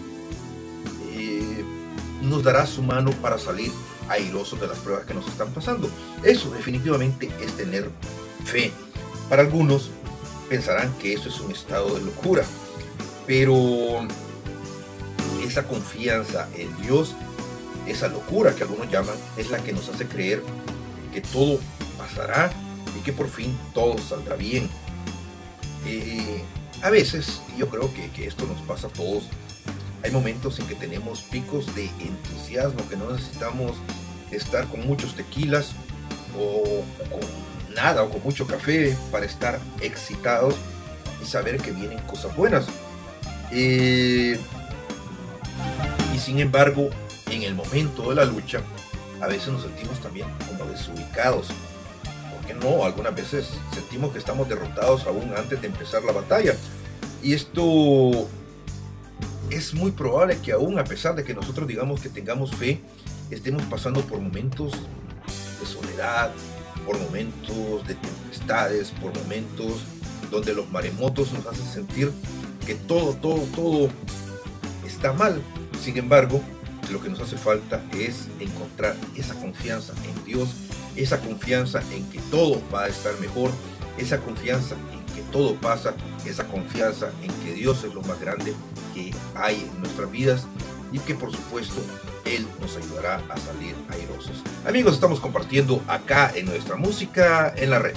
nos dará su mano para salir airosos de las pruebas que nos están pasando. Eso definitivamente es tener fe. Para algunos pensarán que eso es un estado de locura, pero esa confianza en Dios, esa locura que algunos llaman, es la que nos hace creer que todo pasará y que por fin todo saldrá bien. A veces, yo creo que esto nos pasa a todos, hay momentos en que tenemos picos de entusiasmo, que no necesitamos estar con muchos tequilas o con nada o con mucho café para estar excitados y saber que vienen cosas buenas. Y sin embargo, en el momento de la lucha, a veces nos sentimos también como desubicados. ¿Por qué no? Algunas veces sentimos que estamos derrotados aún antes de empezar la batalla. Y esto es muy probable que aún a pesar de que nosotros digamos que tengamos fe, estemos pasando por momentos de soledad, por momentos de tempestades, por momentos donde los maremotos nos hacen sentir que todo está mal. Sin embargo, lo que nos hace falta es encontrar esa confianza en Dios, esa confianza en que todo va a estar mejor, esa confianza en que todo pasa, esa confianza en que Dios es lo más grande que hay en nuestras vidas y que por supuesto Él nos ayudará a salir airosos. Amigos, estamos compartiendo acá en nuestra música en la red.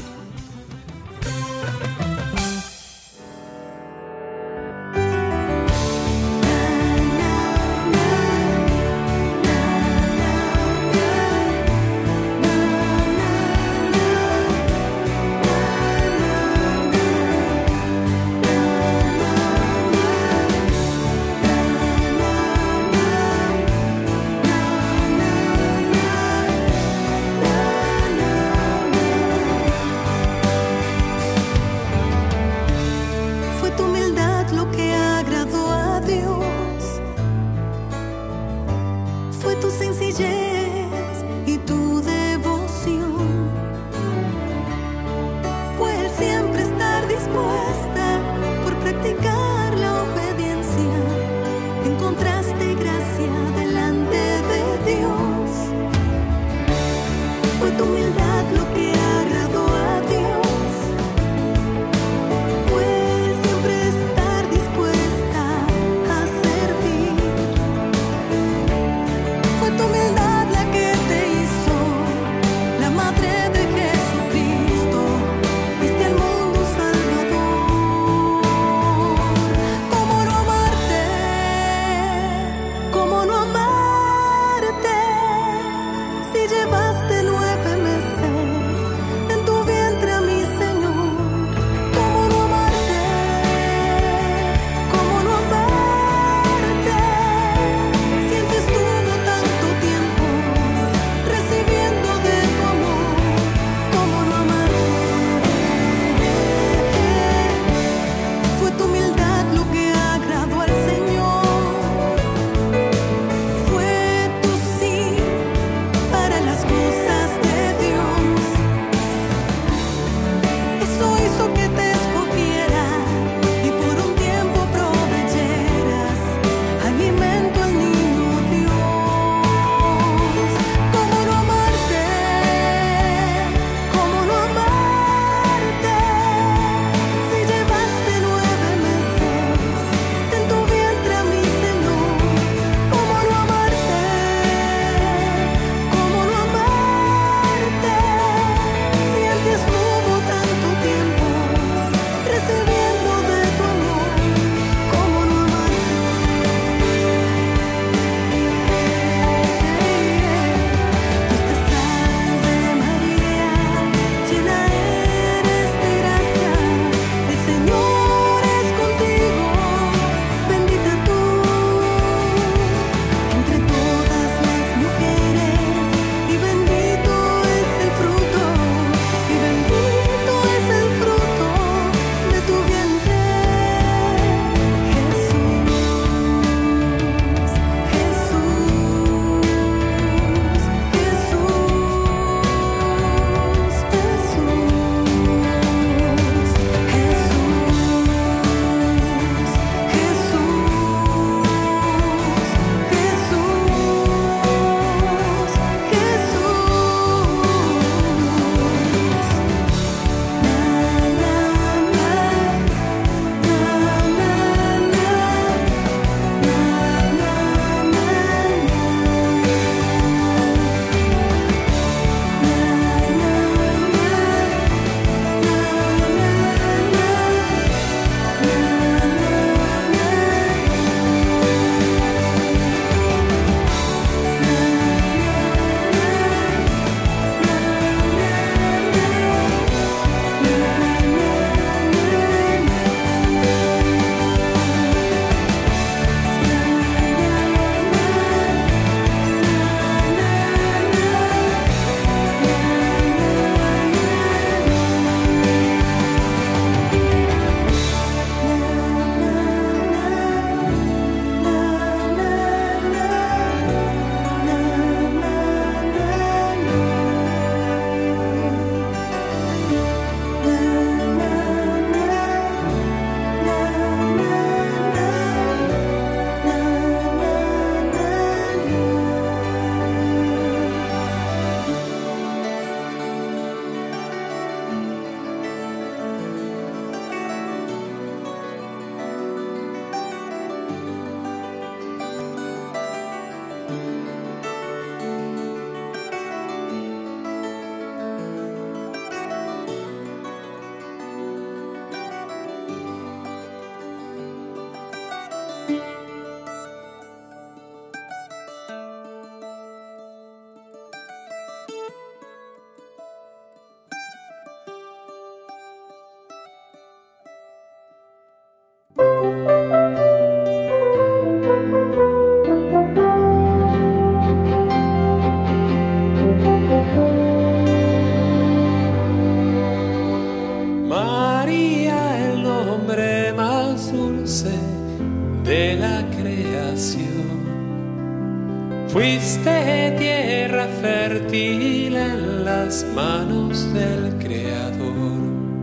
Fuiste tierra fértil en las manos del Creador.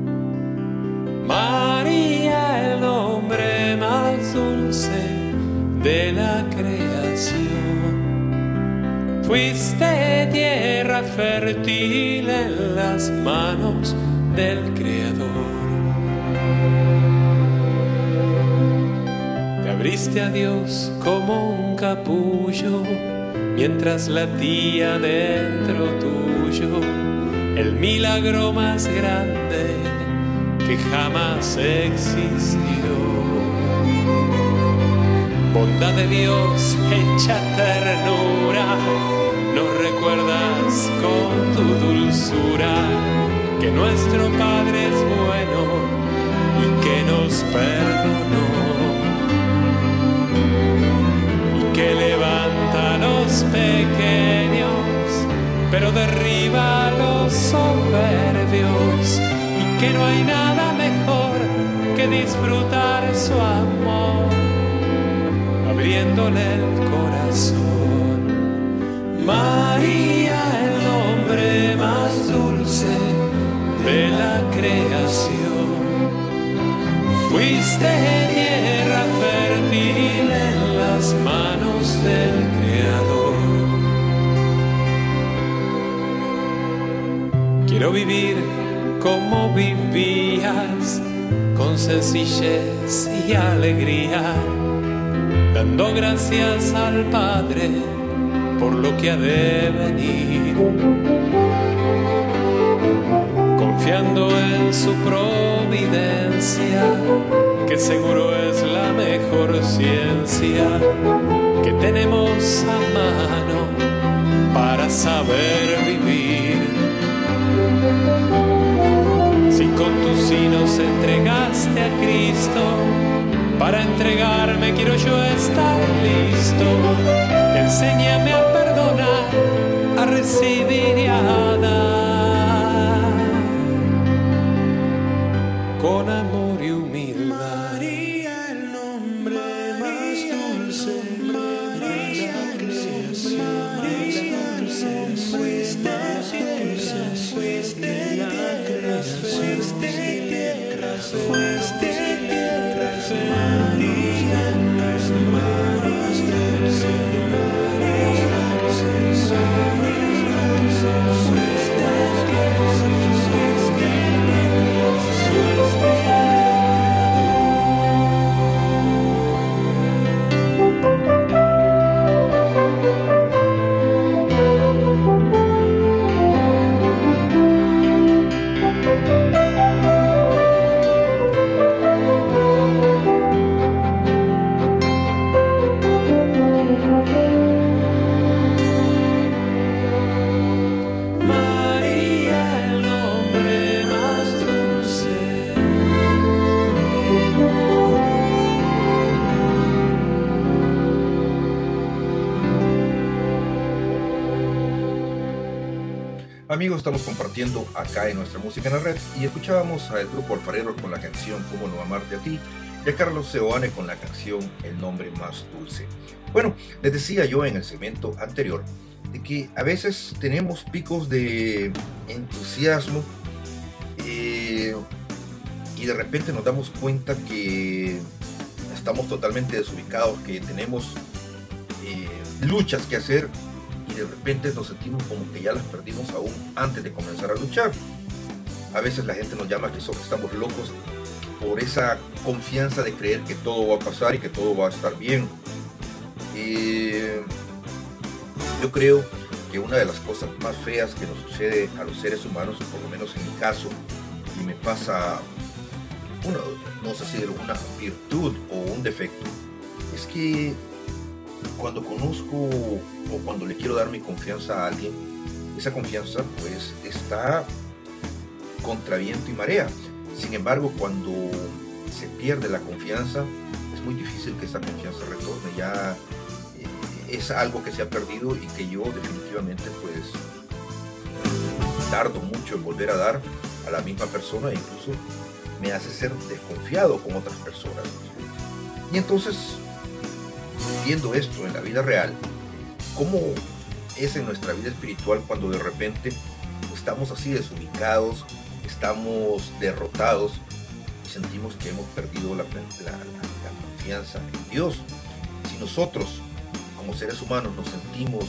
María, el nombre más dulce de la creación. Fuiste tierra fértil en las manos del Creador. Te abriste a Dios como un capullo mientras latía dentro tuyo el milagro más grande que jamás existió. Bondad de Dios hecha ternura, nos recuerdas con tu dulzura que nuestro Padre es bueno y que nos perdonó, y que levanta a los pequeños pero derriba a los soberbios, y que no hay nada mejor que disfrutar su amor abriéndole el corazón. María, el nombre más dulce de la creación. porción. Fuiste tierra fértil en las manos del Creador. Quiero vivir como vivías, con sencillez y alegría, dando gracias al Padre por lo que ha de venir, confiando en su providencia, que seguro es la mejor ciencia que tenemos a mano para saber vivir. Si con tus sinos entregaste a Cristo, para entregarme quiero yo estar listo. Enséñame a perdonar, a recibir y a dar con amor y humildad. María, el nombre más dulce, María, fuiste la creación, fuiste tierra, María, las manos del Señor, Amigos, estamos compartiendo acá en nuestra música en la red y escuchábamos al grupo Alfarero con la canción Cómo no amarte a ti y a Carlos Seoane con la canción El nombre más dulce. Bueno, les decía yo en el segmento anterior de que a veces tenemos picos de entusiasmo y de repente nos damos cuenta que estamos totalmente desubicados, que tenemos luchas que hacer y de repente nos sentimos como que ya las perdimos aún antes de comenzar a luchar. A veces la gente nos llama que estamos locos por esa confianza de creer que todo va a pasar y que todo va a estar bien. Yo creo que una de las cosas más feas que nos sucede a los seres humanos, o por lo menos en mi caso, y me pasa, no sé si una virtud o un defecto, es que cuando conozco o cuando le quiero dar mi confianza a alguien, esa confianza pues está contra viento y marea. Sin embargo, cuando se pierde la confianza, es muy difícil que esa confianza retorne. Ya es algo que se ha perdido y que yo definitivamente pues tardo mucho en volver a dar a la misma persona e incluso me hace ser desconfiado con otras personas. Y entonces, viendo esto en la vida real, ¿cómo es en nuestra vida espiritual cuando de repente estamos así desubicados, estamos derrotados y sentimos que hemos perdido la confianza en Dios? Si nosotros como seres humanos nos sentimos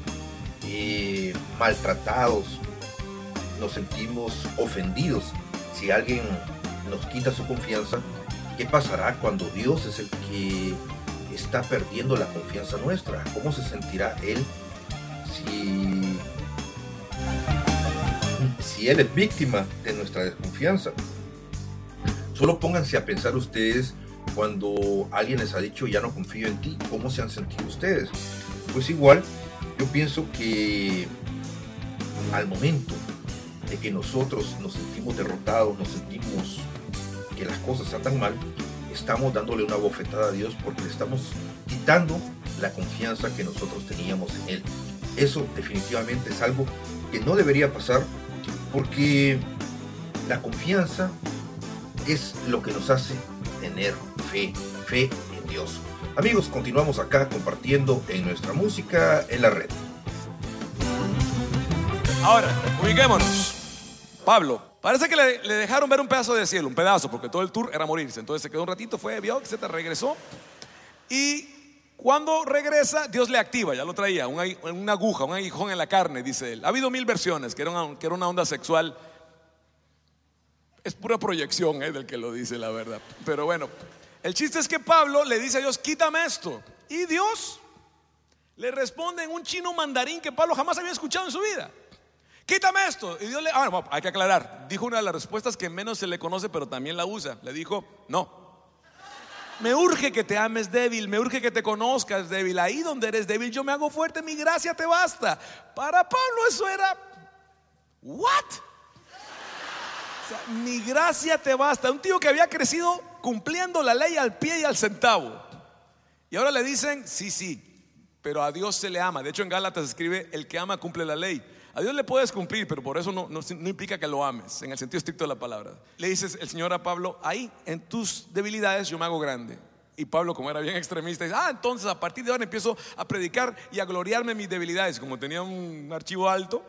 maltratados, nos sentimos ofendidos, si alguien nos quita su confianza, ¿qué pasará cuando Dios es el que está perdiendo la confianza nuestra? ¿Cómo se sentirá Él si Él es víctima de nuestra desconfianza? Solo pónganse a pensar ustedes cuando alguien les ha dicho ya no confío en ti. ¿Cómo se han sentido ustedes? Pues igual, yo pienso que al momento de que nosotros nos sentimos derrotados, nos sentimos que las cosas andan mal, estamos dándole una bofetada a Dios porque le estamos quitando la confianza que nosotros teníamos en Él. Eso definitivamente es algo que no debería pasar, porque la confianza es lo que nos hace tener fe en Dios. Amigos, continuamos acá compartiendo en nuestra música en la red. Ahora, ubiquémonos. Pablo Parece que le dejaron ver un pedazo de cielo, un pedazo, porque todo el tour era morirse. Entonces se quedó un ratito, fue, vio, etcétera, regresó. Y cuando regresa, Dios le activa, ya lo traía, una aguja, un aguijón en la carne, dice él. Ha habido 1000 versiones, que era una onda sexual. Es pura proyección del que lo dice, la verdad. Pero bueno, el chiste es que Pablo le dice a Dios, quítame esto. Y Dios le responde en un chino mandarín que Pablo jamás había escuchado en su vida. Quítame esto. Y Dios le... bueno, hay que aclarar. Dijo una de las respuestas que menos se le conoce, pero también la usa. Le dijo, no. Me urge que te ames débil, me urge que te conozcas débil. Ahí donde eres débil yo me hago fuerte, mi gracia te basta. Para Pablo eso era ¿what? O sea, mi gracia te basta. Un tío que había crecido cumpliendo la ley al pie y al centavo. Y ahora le dicen, sí, pero a Dios se le ama. De hecho en Gálatas escribe, el que ama cumple la ley. A Dios le puedes cumplir, pero por eso no implica que lo ames, en el sentido estricto de la palabra. Le dices el Señor a Pablo, ahí en tus debilidades yo me hago grande. Y Pablo, como era bien extremista, dice, entonces a partir de ahora empiezo a predicar y a gloriarme en mis debilidades. Como tenía un archivo alto.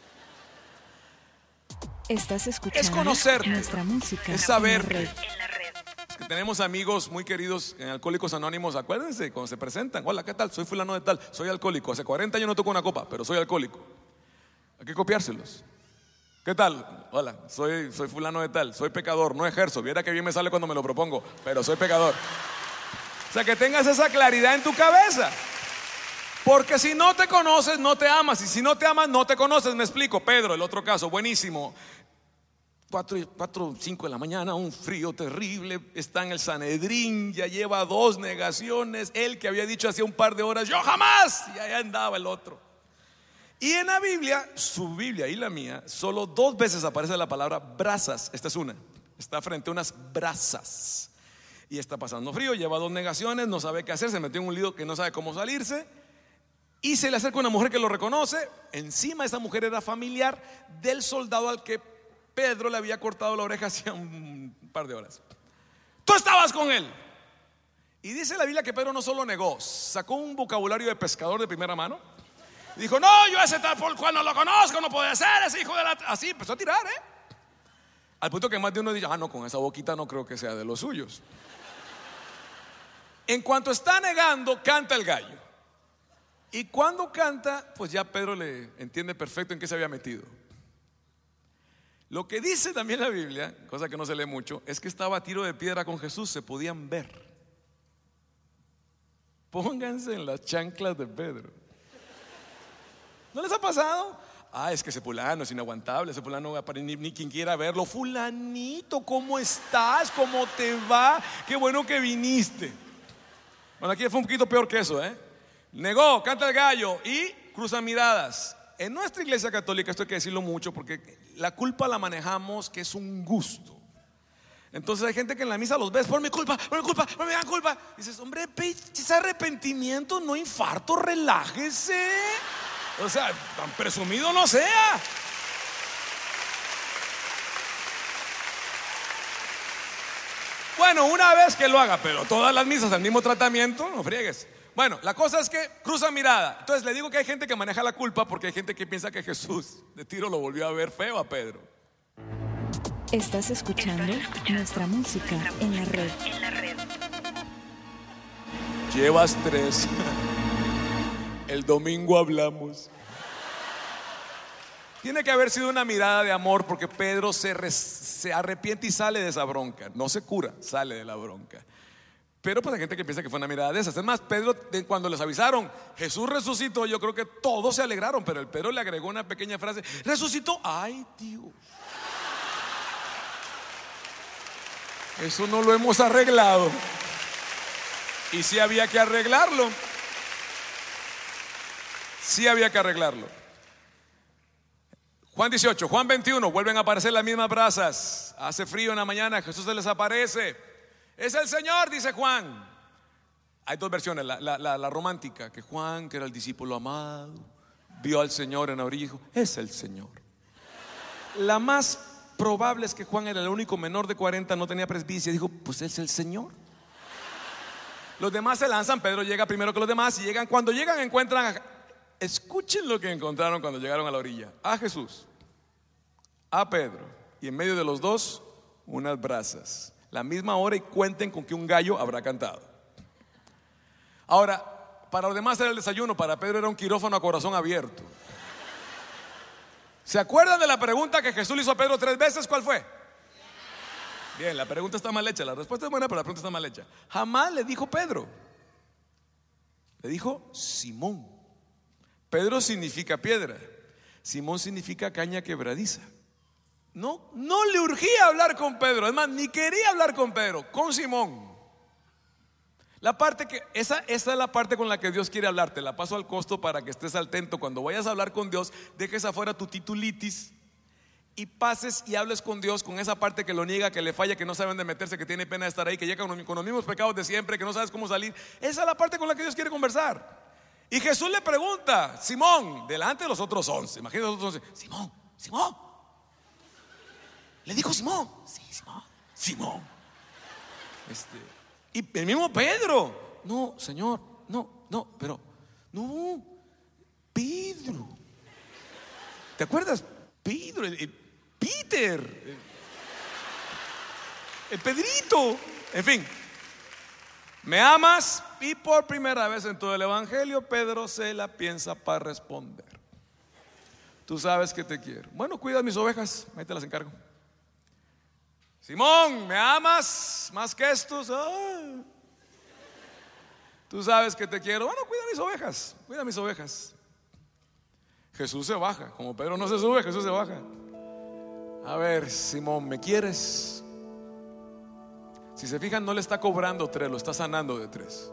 Estás escuchando es conocer nuestra música, es saber. en la red. Es que tenemos amigos muy queridos en Alcohólicos Anónimos. Acuérdense cuando se presentan, hola, ¿qué tal? Soy fulano de tal, soy alcohólico. Hace 40 años no toco una copa, pero soy alcohólico. Hay que copiárselos. ¿Qué tal? Hola, soy fulano de tal, soy pecador, no ejerzo. Viera que bien me sale cuando me lo propongo, pero soy pecador. O sea, que tengas esa claridad en tu cabeza. Porque si no te conoces, no te amas. Y si no te amas, no te conoces. Me explico. Pedro, el otro caso, buenísimo. 4, 5 de la mañana, un frío terrible. Está en el Sanedrín, ya lleva 2 negaciones. Él que había dicho hace un par de horas, yo jamás. Y allá andaba el otro. Y en la Biblia, su Biblia y la mía, solo 2 veces aparece la palabra brasas. Esta es una. Está frente a unas brasas. Y está pasando frío, lleva 2 negaciones, no sabe qué hacer, se metió en un lío que no sabe cómo salirse. Y se le acerca una mujer que lo reconoce. Encima esa mujer era familiar del soldado al que Pedro le había cortado la oreja hacía un par de horas. Tú estabas con él. Y dice la Biblia que Pedro no solo negó, sacó un vocabulario de pescador de primera mano. Dijo, no, yo ese tal por cual no lo conozco, no puede ser, ese hijo de la... Así empezó a tirar, al punto que más de uno dice, no, con esa boquita no creo que sea de los suyos. En cuanto está negando, canta el gallo. Y cuando canta, pues ya Pedro le entiende perfecto en qué se había metido. Lo que dice también la Biblia, cosa que no se lee mucho, es que estaba a tiro de piedra con Jesús, se podían ver. Pónganse en las chanclas de Pedro. ¿No les ha pasado? Es que ese fulano es inaguantable, ese fulano ni quien quiera verlo. Fulanito, ¿cómo estás? ¿Cómo te va? Qué bueno que viniste. Bueno, aquí fue un poquito peor que eso, Negó, canta el gallo y cruza miradas. En nuestra iglesia católica, esto hay que decirlo mucho, porque la culpa la manejamos que es un gusto. Entonces hay gente que en la misa los ves, por mi culpa, por mi gran culpa. Dices, hombre, ese arrepentimiento, no infarto, relájese. O sea, tan presumido no sea. Bueno, una vez que lo haga, pero todas las misas al mismo tratamiento, no friegues. Bueno, la cosa es que cruza mirada. Entonces le digo que hay gente que maneja la culpa porque hay gente que piensa que Jesús de tiro lo volvió a ver feo a Pedro. Estás escuchando nuestra música en la red. Llevas 3. El domingo hablamos. Tiene que haber sido una mirada de amor, porque Pedro se arrepiente y sale de esa bronca. No se cura, sale de la bronca. Pero pues hay gente que piensa que fue una mirada de esas. Es más, Pedro, cuando les avisaron Jesús resucitó, yo creo que todos se alegraron, pero el Pedro le agregó una pequeña frase: resucitó, ay Dios. Eso no lo hemos arreglado. Y sí había que arreglarlo. Sí había que arreglarlo. Juan 18, Juan 21, vuelven a aparecer las mismas brasas. Hace frío en la mañana, Jesús se les aparece. Es el Señor, dice Juan. Hay 2 versiones, la romántica, que Juan, que era el discípulo amado, vio al Señor en la orilla y dijo, es el Señor. La más probable es que Juan era el único menor de 40, no tenía presbicia, dijo, pues es el Señor. Los demás se lanzan, Pedro llega primero que los demás y llegan. Cuando llegan encuentran, escuchen lo que encontraron cuando llegaron a la orilla: a Jesús, a Pedro y en medio de los dos unas brasas. La misma hora y cuenten con que un gallo habrá cantado. Ahora, para los demás era el desayuno, para Pedro era un quirófano a corazón abierto. ¿Se acuerdan de la pregunta que Jesús le hizo a Pedro 3 veces? ¿Cuál fue? Bien, la pregunta está mal hecha. La respuesta es buena, pero la pregunta está mal hecha. Jamás le dijo Pedro. Le dijo Simón. Pedro significa piedra. Simón significa caña quebradiza. No le urgía hablar con Pedro. Es más, ni quería hablar con Pedro, con Simón. La parte que esa es la parte con la que Dios quiere hablar. Te la paso al costo para que estés atento. Cuando vayas a hablar con Dios, dejes afuera tu titulitis y pases y hables con Dios con esa parte que lo niega, que le falla, que no sabe dónde meterse, que tiene pena de estar ahí, que llega con los mismos pecados de siempre, que no sabes cómo salir. Esa es la parte con la que Dios quiere conversar. Y Jesús le pregunta, Simón, delante de los otros 11. Imagínate los otros 11. Simón. Le dijo Simón. Sí, Simón. Y el mismo Pedro. No, Señor, pero Pedro. ¿Te acuerdas? Pedro, Peter, el Pedrito. En fin, ¿me amas? Y por primera vez en todo el evangelio Pedro se la piensa para responder. Tú sabes que te quiero. Bueno, cuida mis ovejas, ahí te las encargo. Simón, ¿me amas más que estos? Tú sabes que te quiero. Bueno, cuida mis ovejas. Jesús se baja. Como Pedro no se sube, Jesús se baja. A ver, Simón, ¿me quieres? Si se fijan, no le está cobrando 3, lo está sanando de 3.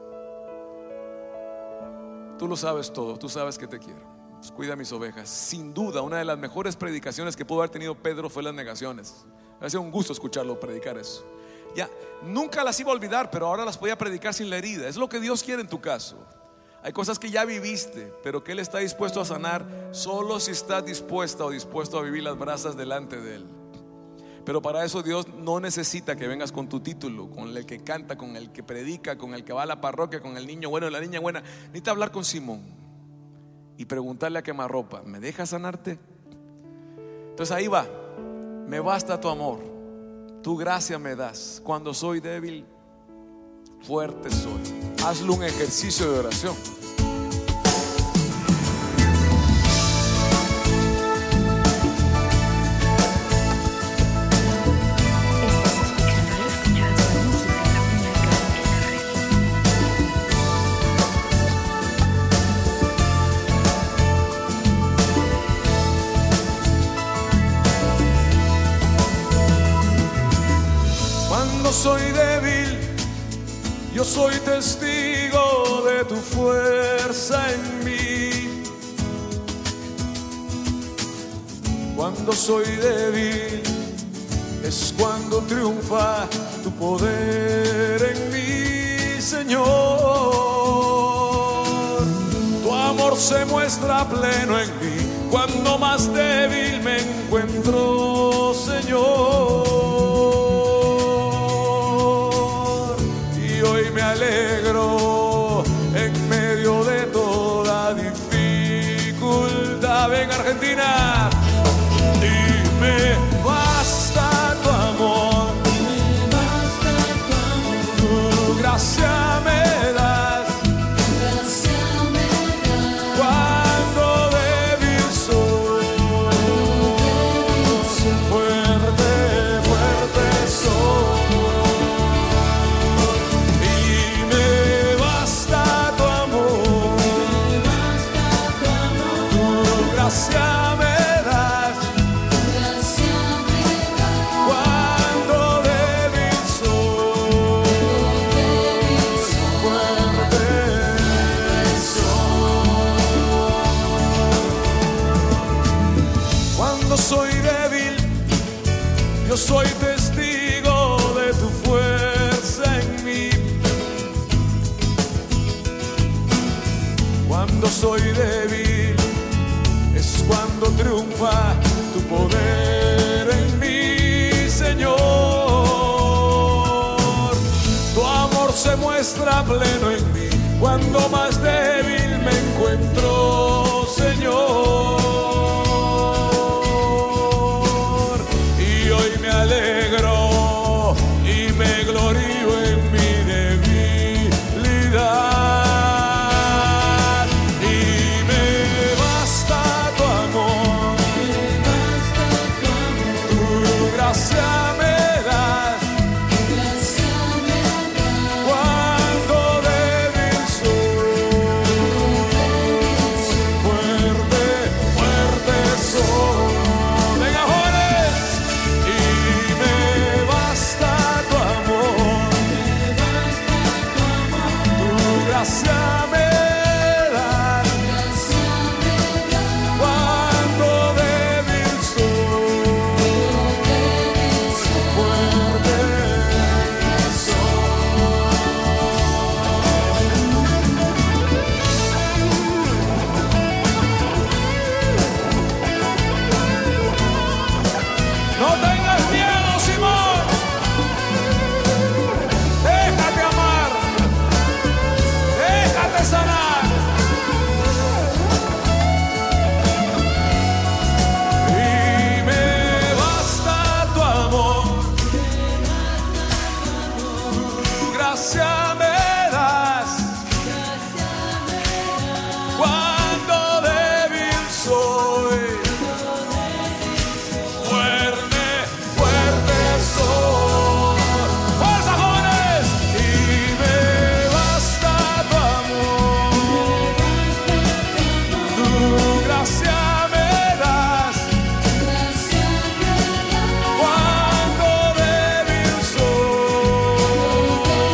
Tú lo sabes todo, tú sabes que te quiero. Pues cuida mis ovejas. Sin duda, una de las mejores predicaciones que pudo haber tenido Pedro fue las negaciones. Ha sido un gusto escucharlo predicar eso. Ya, nunca las iba a olvidar, pero ahora las podía predicar sin la herida. Es lo que Dios quiere en tu caso. Hay cosas que ya viviste, pero que Él está dispuesto a sanar solo si estás dispuesta o dispuesto a vivir las brasas delante de Él. Pero para eso Dios no necesita que vengas con tu título, con el que canta, con el que predica, con el que va a la parroquia, con el niño bueno y la niña buena. Necesita hablar con Simón y preguntarle a quemarropa, ¿me dejas sanarte? Entonces ahí va. Me basta tu amor, tu gracia me das. Cuando soy débil, fuerte soy. Hazlo un ejercicio de oración. Soy débil, yo soy testigo de tu fuerza en mí. Cuando soy débil es cuando triunfa tu poder en mí, Señor. Tu amor se muestra pleno en mí cuando más débil me encuentro, Señor. Me alegro en medio de toda dificultad. Ven, Argentina. Y me basta tu amor, tu gracia me das. Cuando débil soy, fuerte soy. Gracia me das, cuando débil soy, fuerte soy. Cuando soy débil, yo soy testigo de tu fuerza en mí. Cuando soy débil es cuando triunfa tu poder en mí, Señor. Tu amor se muestra pleno en mí cuando más débil me encuentro, Señor. Y hoy gracia me das. Cuando débil soy, fuerte, fuerte soy. ¡Fuerza, jóvenes! Y me basta tu amor. Tu gracia me das. Cuando débil soy,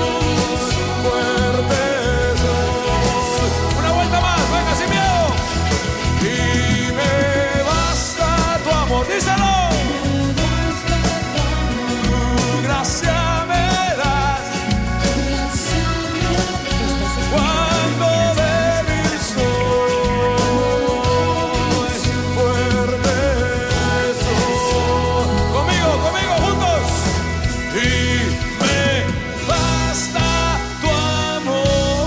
fuerte soy. Una vuelta más, venga sin miedo. Y me basta tu amor, díselo. Tu gracia me das. Cuando débil soy, fuerte soy. Conmigo, juntos. Y me basta tu amor.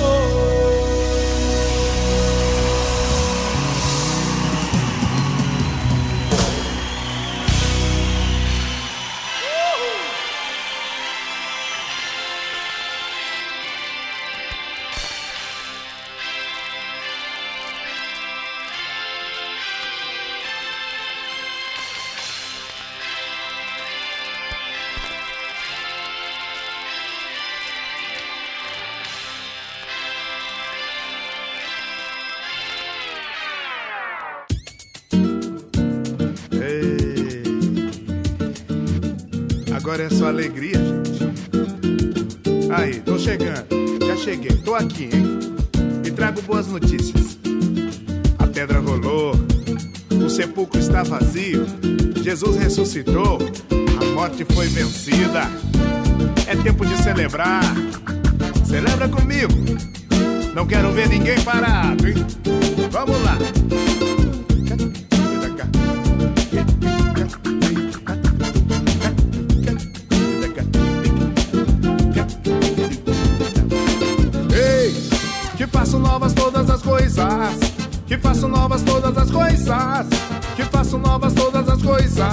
Agora é só alegria, gente. Aí, tô chegando. Já cheguei, tô aqui, hein? E trago boas notícias. A pedra rolou, o sepulcro está vazio, Jesus ressuscitou, a morte foi vencida. É tempo de celebrar. Celebra comigo. Não quero ver ninguém parado, hein? Vamos lá. Que faço novas todas as coisas. Que faço novas todas as coisas. Que faço novas todas as coisas.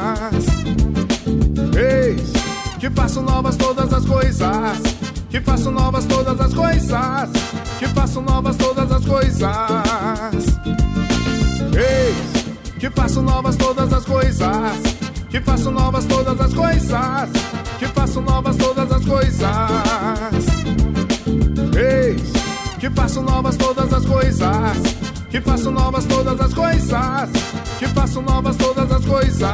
Eis que faço novas todas as coisas. Que faço novas todas as coisas. Que faço novas todas as coisas. Eis que faço novas todas as coisas. Que faço novas todas as coisas. Que faço novas todas as coisas. Eis que faço novas todas as coisas. Que faço novas todas as coisas. Que faço novas todas as coisas.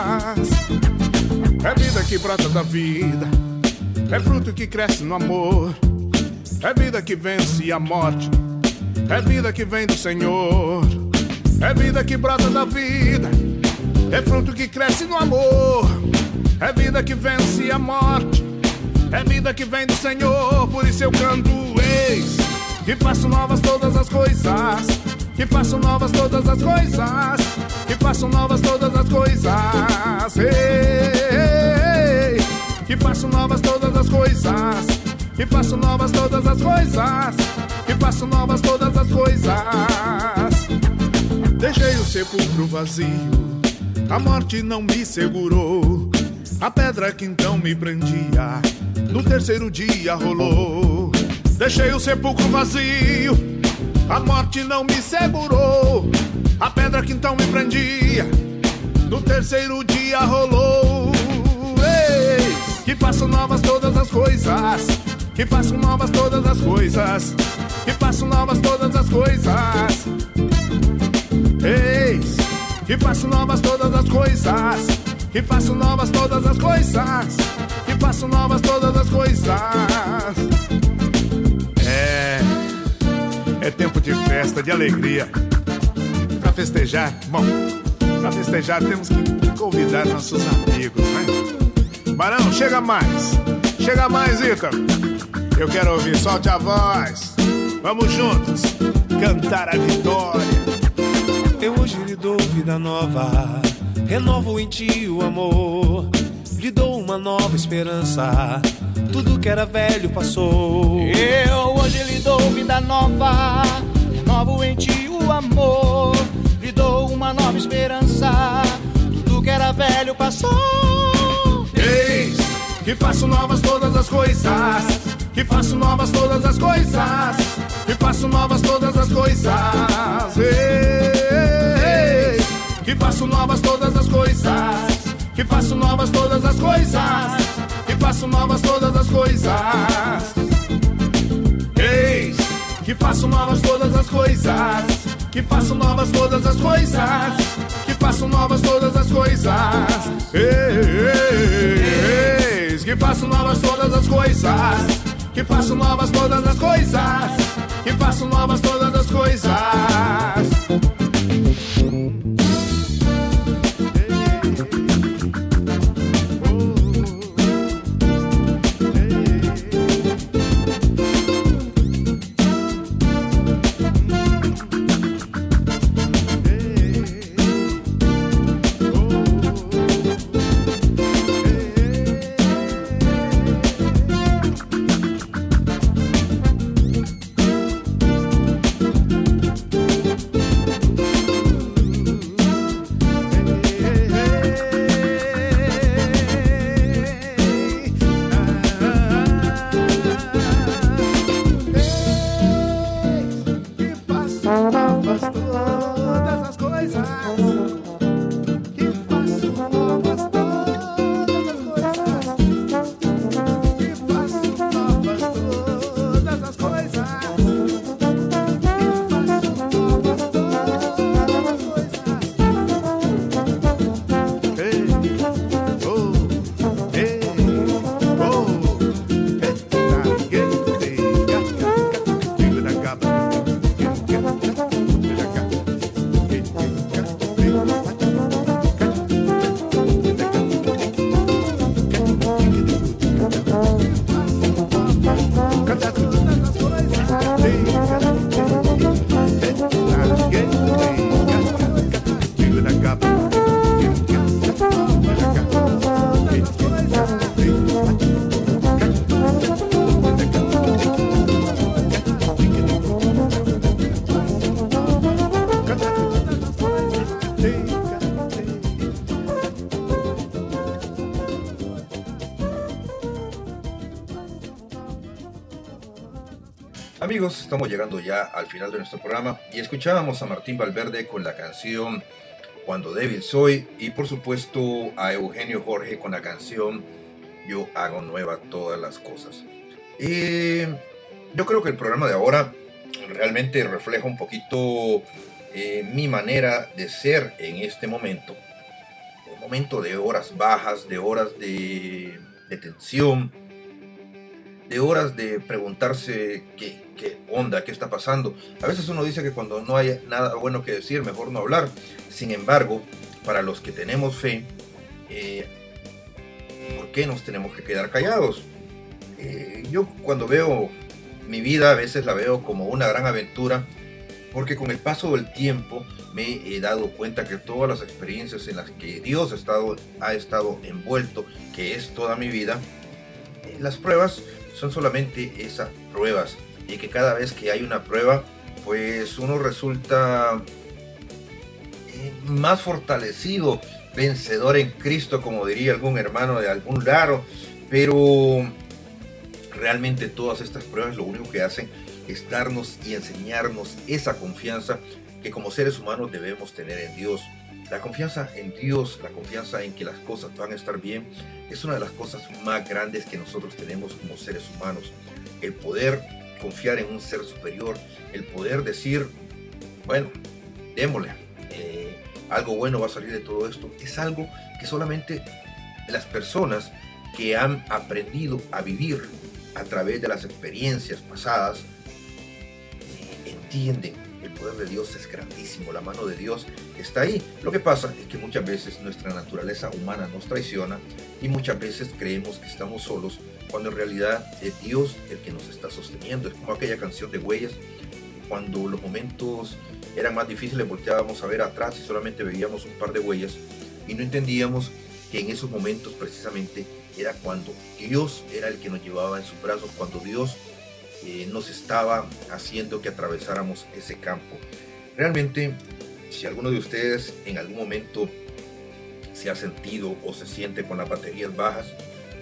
É vida que brota da vida. É fruto que cresce no amor. É vida que vence a morte. É vida que vem do Senhor. É vida que brota da vida. É fruto que cresce no amor. É vida que vence a morte. É vida que vem do Senhor. Por isso eu canto, eis que faço novas todas as coisas. Que faço novas todas as coisas. Que faço novas todas as coisas. Ei, que faço novas todas as coisas. Que faço novas todas as coisas. Que faço novas todas as coisas. Deixei o sepulcro vazio. A morte não me segurou. A pedra que então me prendia no terceiro dia rolou. Deixei o sepulcro vazio. A morte não me segurou. A pedra que então me prendia no terceiro dia rolou. Eis que faço novas todas as coisas. Que faço novas todas as coisas. Que faço novas todas as coisas. Eis que faço novas todas as coisas. Que faço novas todas as coisas. Que faço novas todas as coisas. É tempo de festa, de alegria. Pra festejar, bom, pra festejar temos que convidar nossos amigos, né? Barão, chega mais, Ícaro. Eu quero ouvir, solte a voz. Vamos juntos cantar a vitória. Eu hoje lhe dou vida nova, renovo em ti o amor, lhe dou uma nova esperança, tudo que era velho passou. Eu hoje lhe dou vida nova, renovo em ti o amor, lhe dou uma nova esperança, tudo que era velho passou. Eis que faço novas todas as coisas. que faço novas todas as coisas, que faço novas todas as coisas. Ei, que faço novas todas as coisas, que faço novas todas as coisas, que faço novas todas as coisas. Eis que faço novas todas as coisas, que faço novas todas as coisas, que faço novas todas as coisas. Eis que faço novas todas as coisas, que faço novas todas as coisas, que faço novas todas as coisas. Amigos, estamos llegando ya al final de nuestro programa y escuchábamos a Martín Valverde con la canción Cuando débil soy y por supuesto a Eugenio Jorge con la canción Yo hago nueva todas las cosas. Yo creo que el programa de ahora realmente refleja un poquito mi manera de ser en este momento. Un momento de horas bajas, de horas de tensión, de horas de preguntarse qué onda, qué está pasando. A veces uno dice que cuando no hay nada bueno que decir, mejor no hablar. Sin embargo, para los que tenemos fe, ¿por qué nos tenemos que quedar callados? Yo cuando veo mi vida, a veces la veo como una gran aventura, porque con el paso del tiempo me he dado cuenta que todas las experiencias en las que Dios ha estado envuelto, que es toda mi vida, las pruebas son solamente esas pruebas, y que cada vez que hay una prueba, pues uno resulta más fortalecido, vencedor en Cristo, como diría algún hermano de algún lado. Pero realmente todas estas pruebas lo único que hacen es darnos y enseñarnos esa confianza que como seres humanos debemos tener en Dios. La confianza en Dios, la confianza en que las cosas van a estar bien, es una de las cosas más grandes que nosotros tenemos como seres humanos. El poder confiar en un ser superior, el poder decir, bueno, démosle, algo bueno va a salir de todo esto, es algo que solamente las personas que han aprendido a vivir a través de las experiencias pasadas entienden. El poder de Dios es grandísimo, la mano de Dios está ahí. Lo que pasa es que muchas veces nuestra naturaleza humana nos traiciona y muchas veces creemos que estamos solos, cuando en realidad es Dios el que nos está sosteniendo. Es como aquella canción de Huellas, cuando los momentos eran más difíciles, volteábamos a ver atrás y solamente veíamos un par de huellas y no entendíamos que en esos momentos precisamente era cuando Dios era el que nos llevaba en sus brazos, cuando Dios nos estaba haciendo que atravesáramos ese campo. Realmente, si alguno de ustedes en algún momento se ha sentido o se siente con las baterías bajas,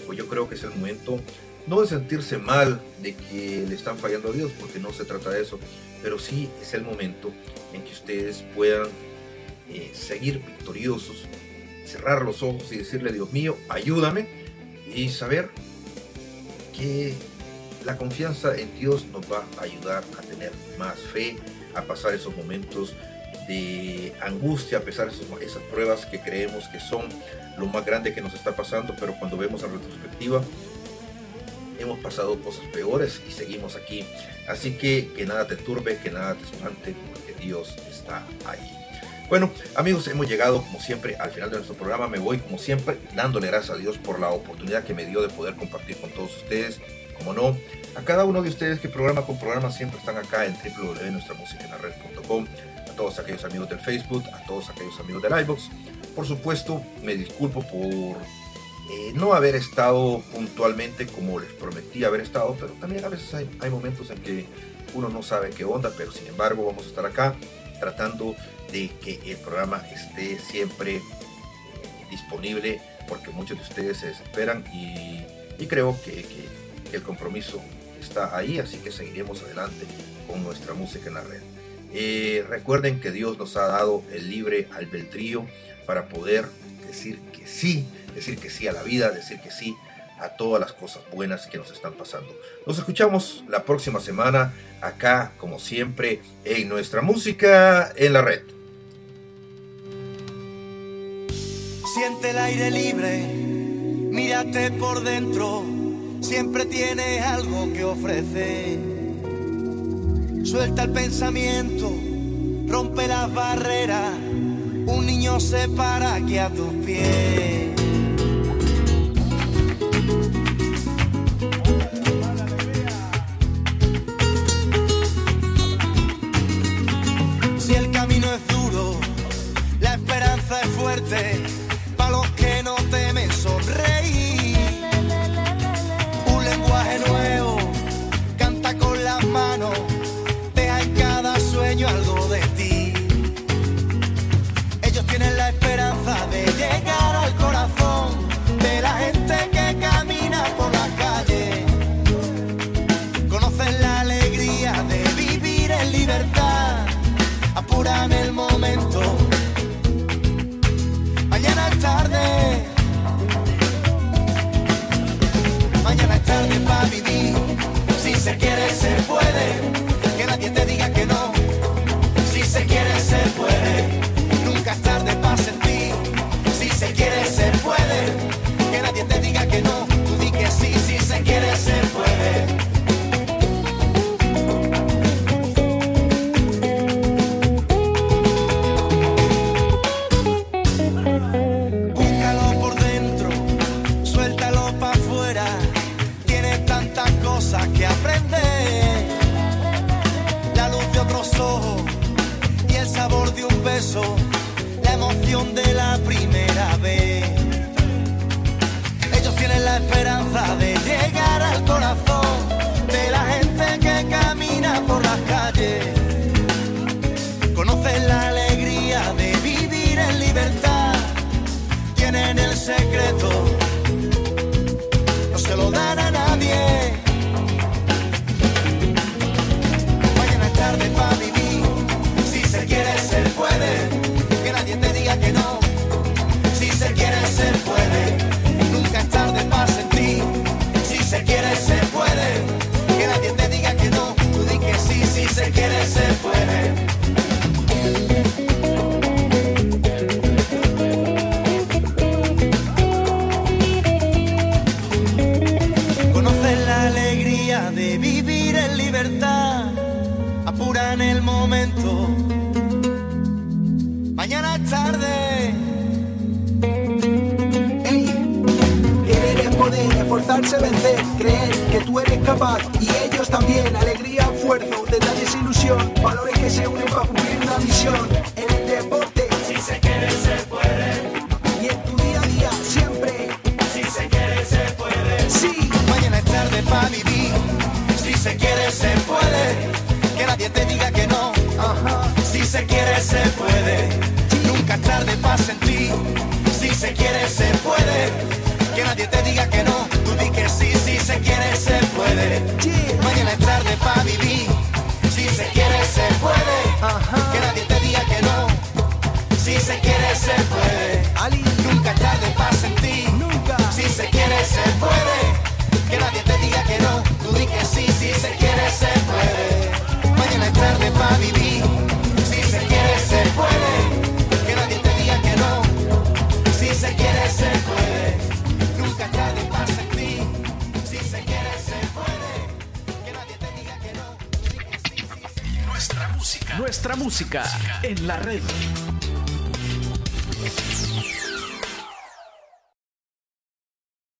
pues yo creo que es el momento no de sentirse mal de que le están fallando a Dios, porque no se trata de eso, pero sí es el momento en que ustedes puedan seguir victoriosos, cerrar los ojos y decirle: Dios mío, ayúdame, y saber que la confianza en Dios nos va a ayudar a tener más fe, a pasar esos momentos de angustia, a pesar de esas pruebas que creemos que son lo más grande que nos está pasando, pero cuando vemos en retrospectiva hemos pasado cosas peores y seguimos aquí. Así que nada te turbe, que nada te espante, porque Dios está ahí. Bueno, amigos, hemos llegado como siempre al final de nuestro programa. Me voy como siempre dándole gracias a Dios por la oportunidad que me dio de poder compartir con todos ustedes. Como no, a cada uno de ustedes que programa con programa siempre están acá en www.nuestramusicaenlared.com. A todos aquellos amigos del Facebook, a todos aquellos amigos del iVoox. Por supuesto, me disculpo por no haber estado puntualmente como les prometí haber estado, pero también a veces hay momentos en que uno no sabe qué onda, pero sin embargo vamos a estar acá tratando de que el programa esté siempre disponible, porque muchos de ustedes se desesperan y creo que el compromiso está ahí, así que seguiremos adelante con nuestra música en la red. Recuerden que Dios nos ha dado el libre albedrío para poder decir que sí a la vida, decir que sí a todas las cosas buenas que nos están pasando. Nos escuchamos la próxima semana acá, como siempre, en nuestra música en la red. Siente el aire libre, mírate por dentro, siempre tienes algo que ofrecer. Suelta el pensamiento, rompe las barreras, un niño se para aquí a tus pies. Si el camino es duro, la esperanza es fuerte, para los que no temen sonreír. Un lenguaje nuevo, canta con las manos, deja en cada sueño algo de ti. Ellos tienen la esperanza de llegar al corazón de la gente que camina por las calles. Conocen la alegría de vivir en libertad, apuran el momento. Mañana es tarde, mañana es tarde para vivir. Si se quiere, se puede, que nadie te diga que no. Si se quiere, se puede, nunca es tarde para sentir. Si se quiere, se puede, que nadie te diga que no. Tú di que sí, si se quiere, se puede. Que aprender la luz de otros ojos y el sabor de un beso, la emoción de la primera vez. Ellos tienen la esperanza de llegar al corazón de la gente que camina por las calles. Conocen la alegría de vivir en libertad, tienen el secreto, no se lo dan a nadie. Tarde para vivir, si se quiere se puede, que nadie te diga que no. Si se quiere se puede, nunca es tarde para sentir. Si se quiere se puede, que nadie te diga que no. Tú di que sí, si se quiere se puede. Conocen la alegría de vivir en libertad, apuran el momento. Mañana es tarde. Ey, querer es poder, esforzarse, vencer, creer que tú eres capaz y ellos también. Alegría, esfuerzo, detalles, ilusión, valores que se unen para cumplir una misión. En el deporte, si se quiere se puede, y en tu día a día siempre, si se quiere se puede. Sí, mañana es tarde para vivir, si se quiere se puede, que nadie te diga que no. Si se quiere se puede, nunca es tarde para sentir. Si se quiere se puede, que nadie te diga que no. Mañana es tarde para vivir. Si se quiere, se puede. Que nadie te diga que no. Si se quiere, se puede. Nunca es tarde para sentir. Si se quiere, se puede. Que nadie te diga que no. Tú di que sí, si se quiere, se puede. Mañana es tarde para vivir. Si se quiere, se puede. Que nadie te diga que no. Si se quiere, se puede. Nunca es tarde para sentir. Si se quiere, se puede. Que nadie te diga que no. Tú di que sí, sí, sí. Nuestra música en la red.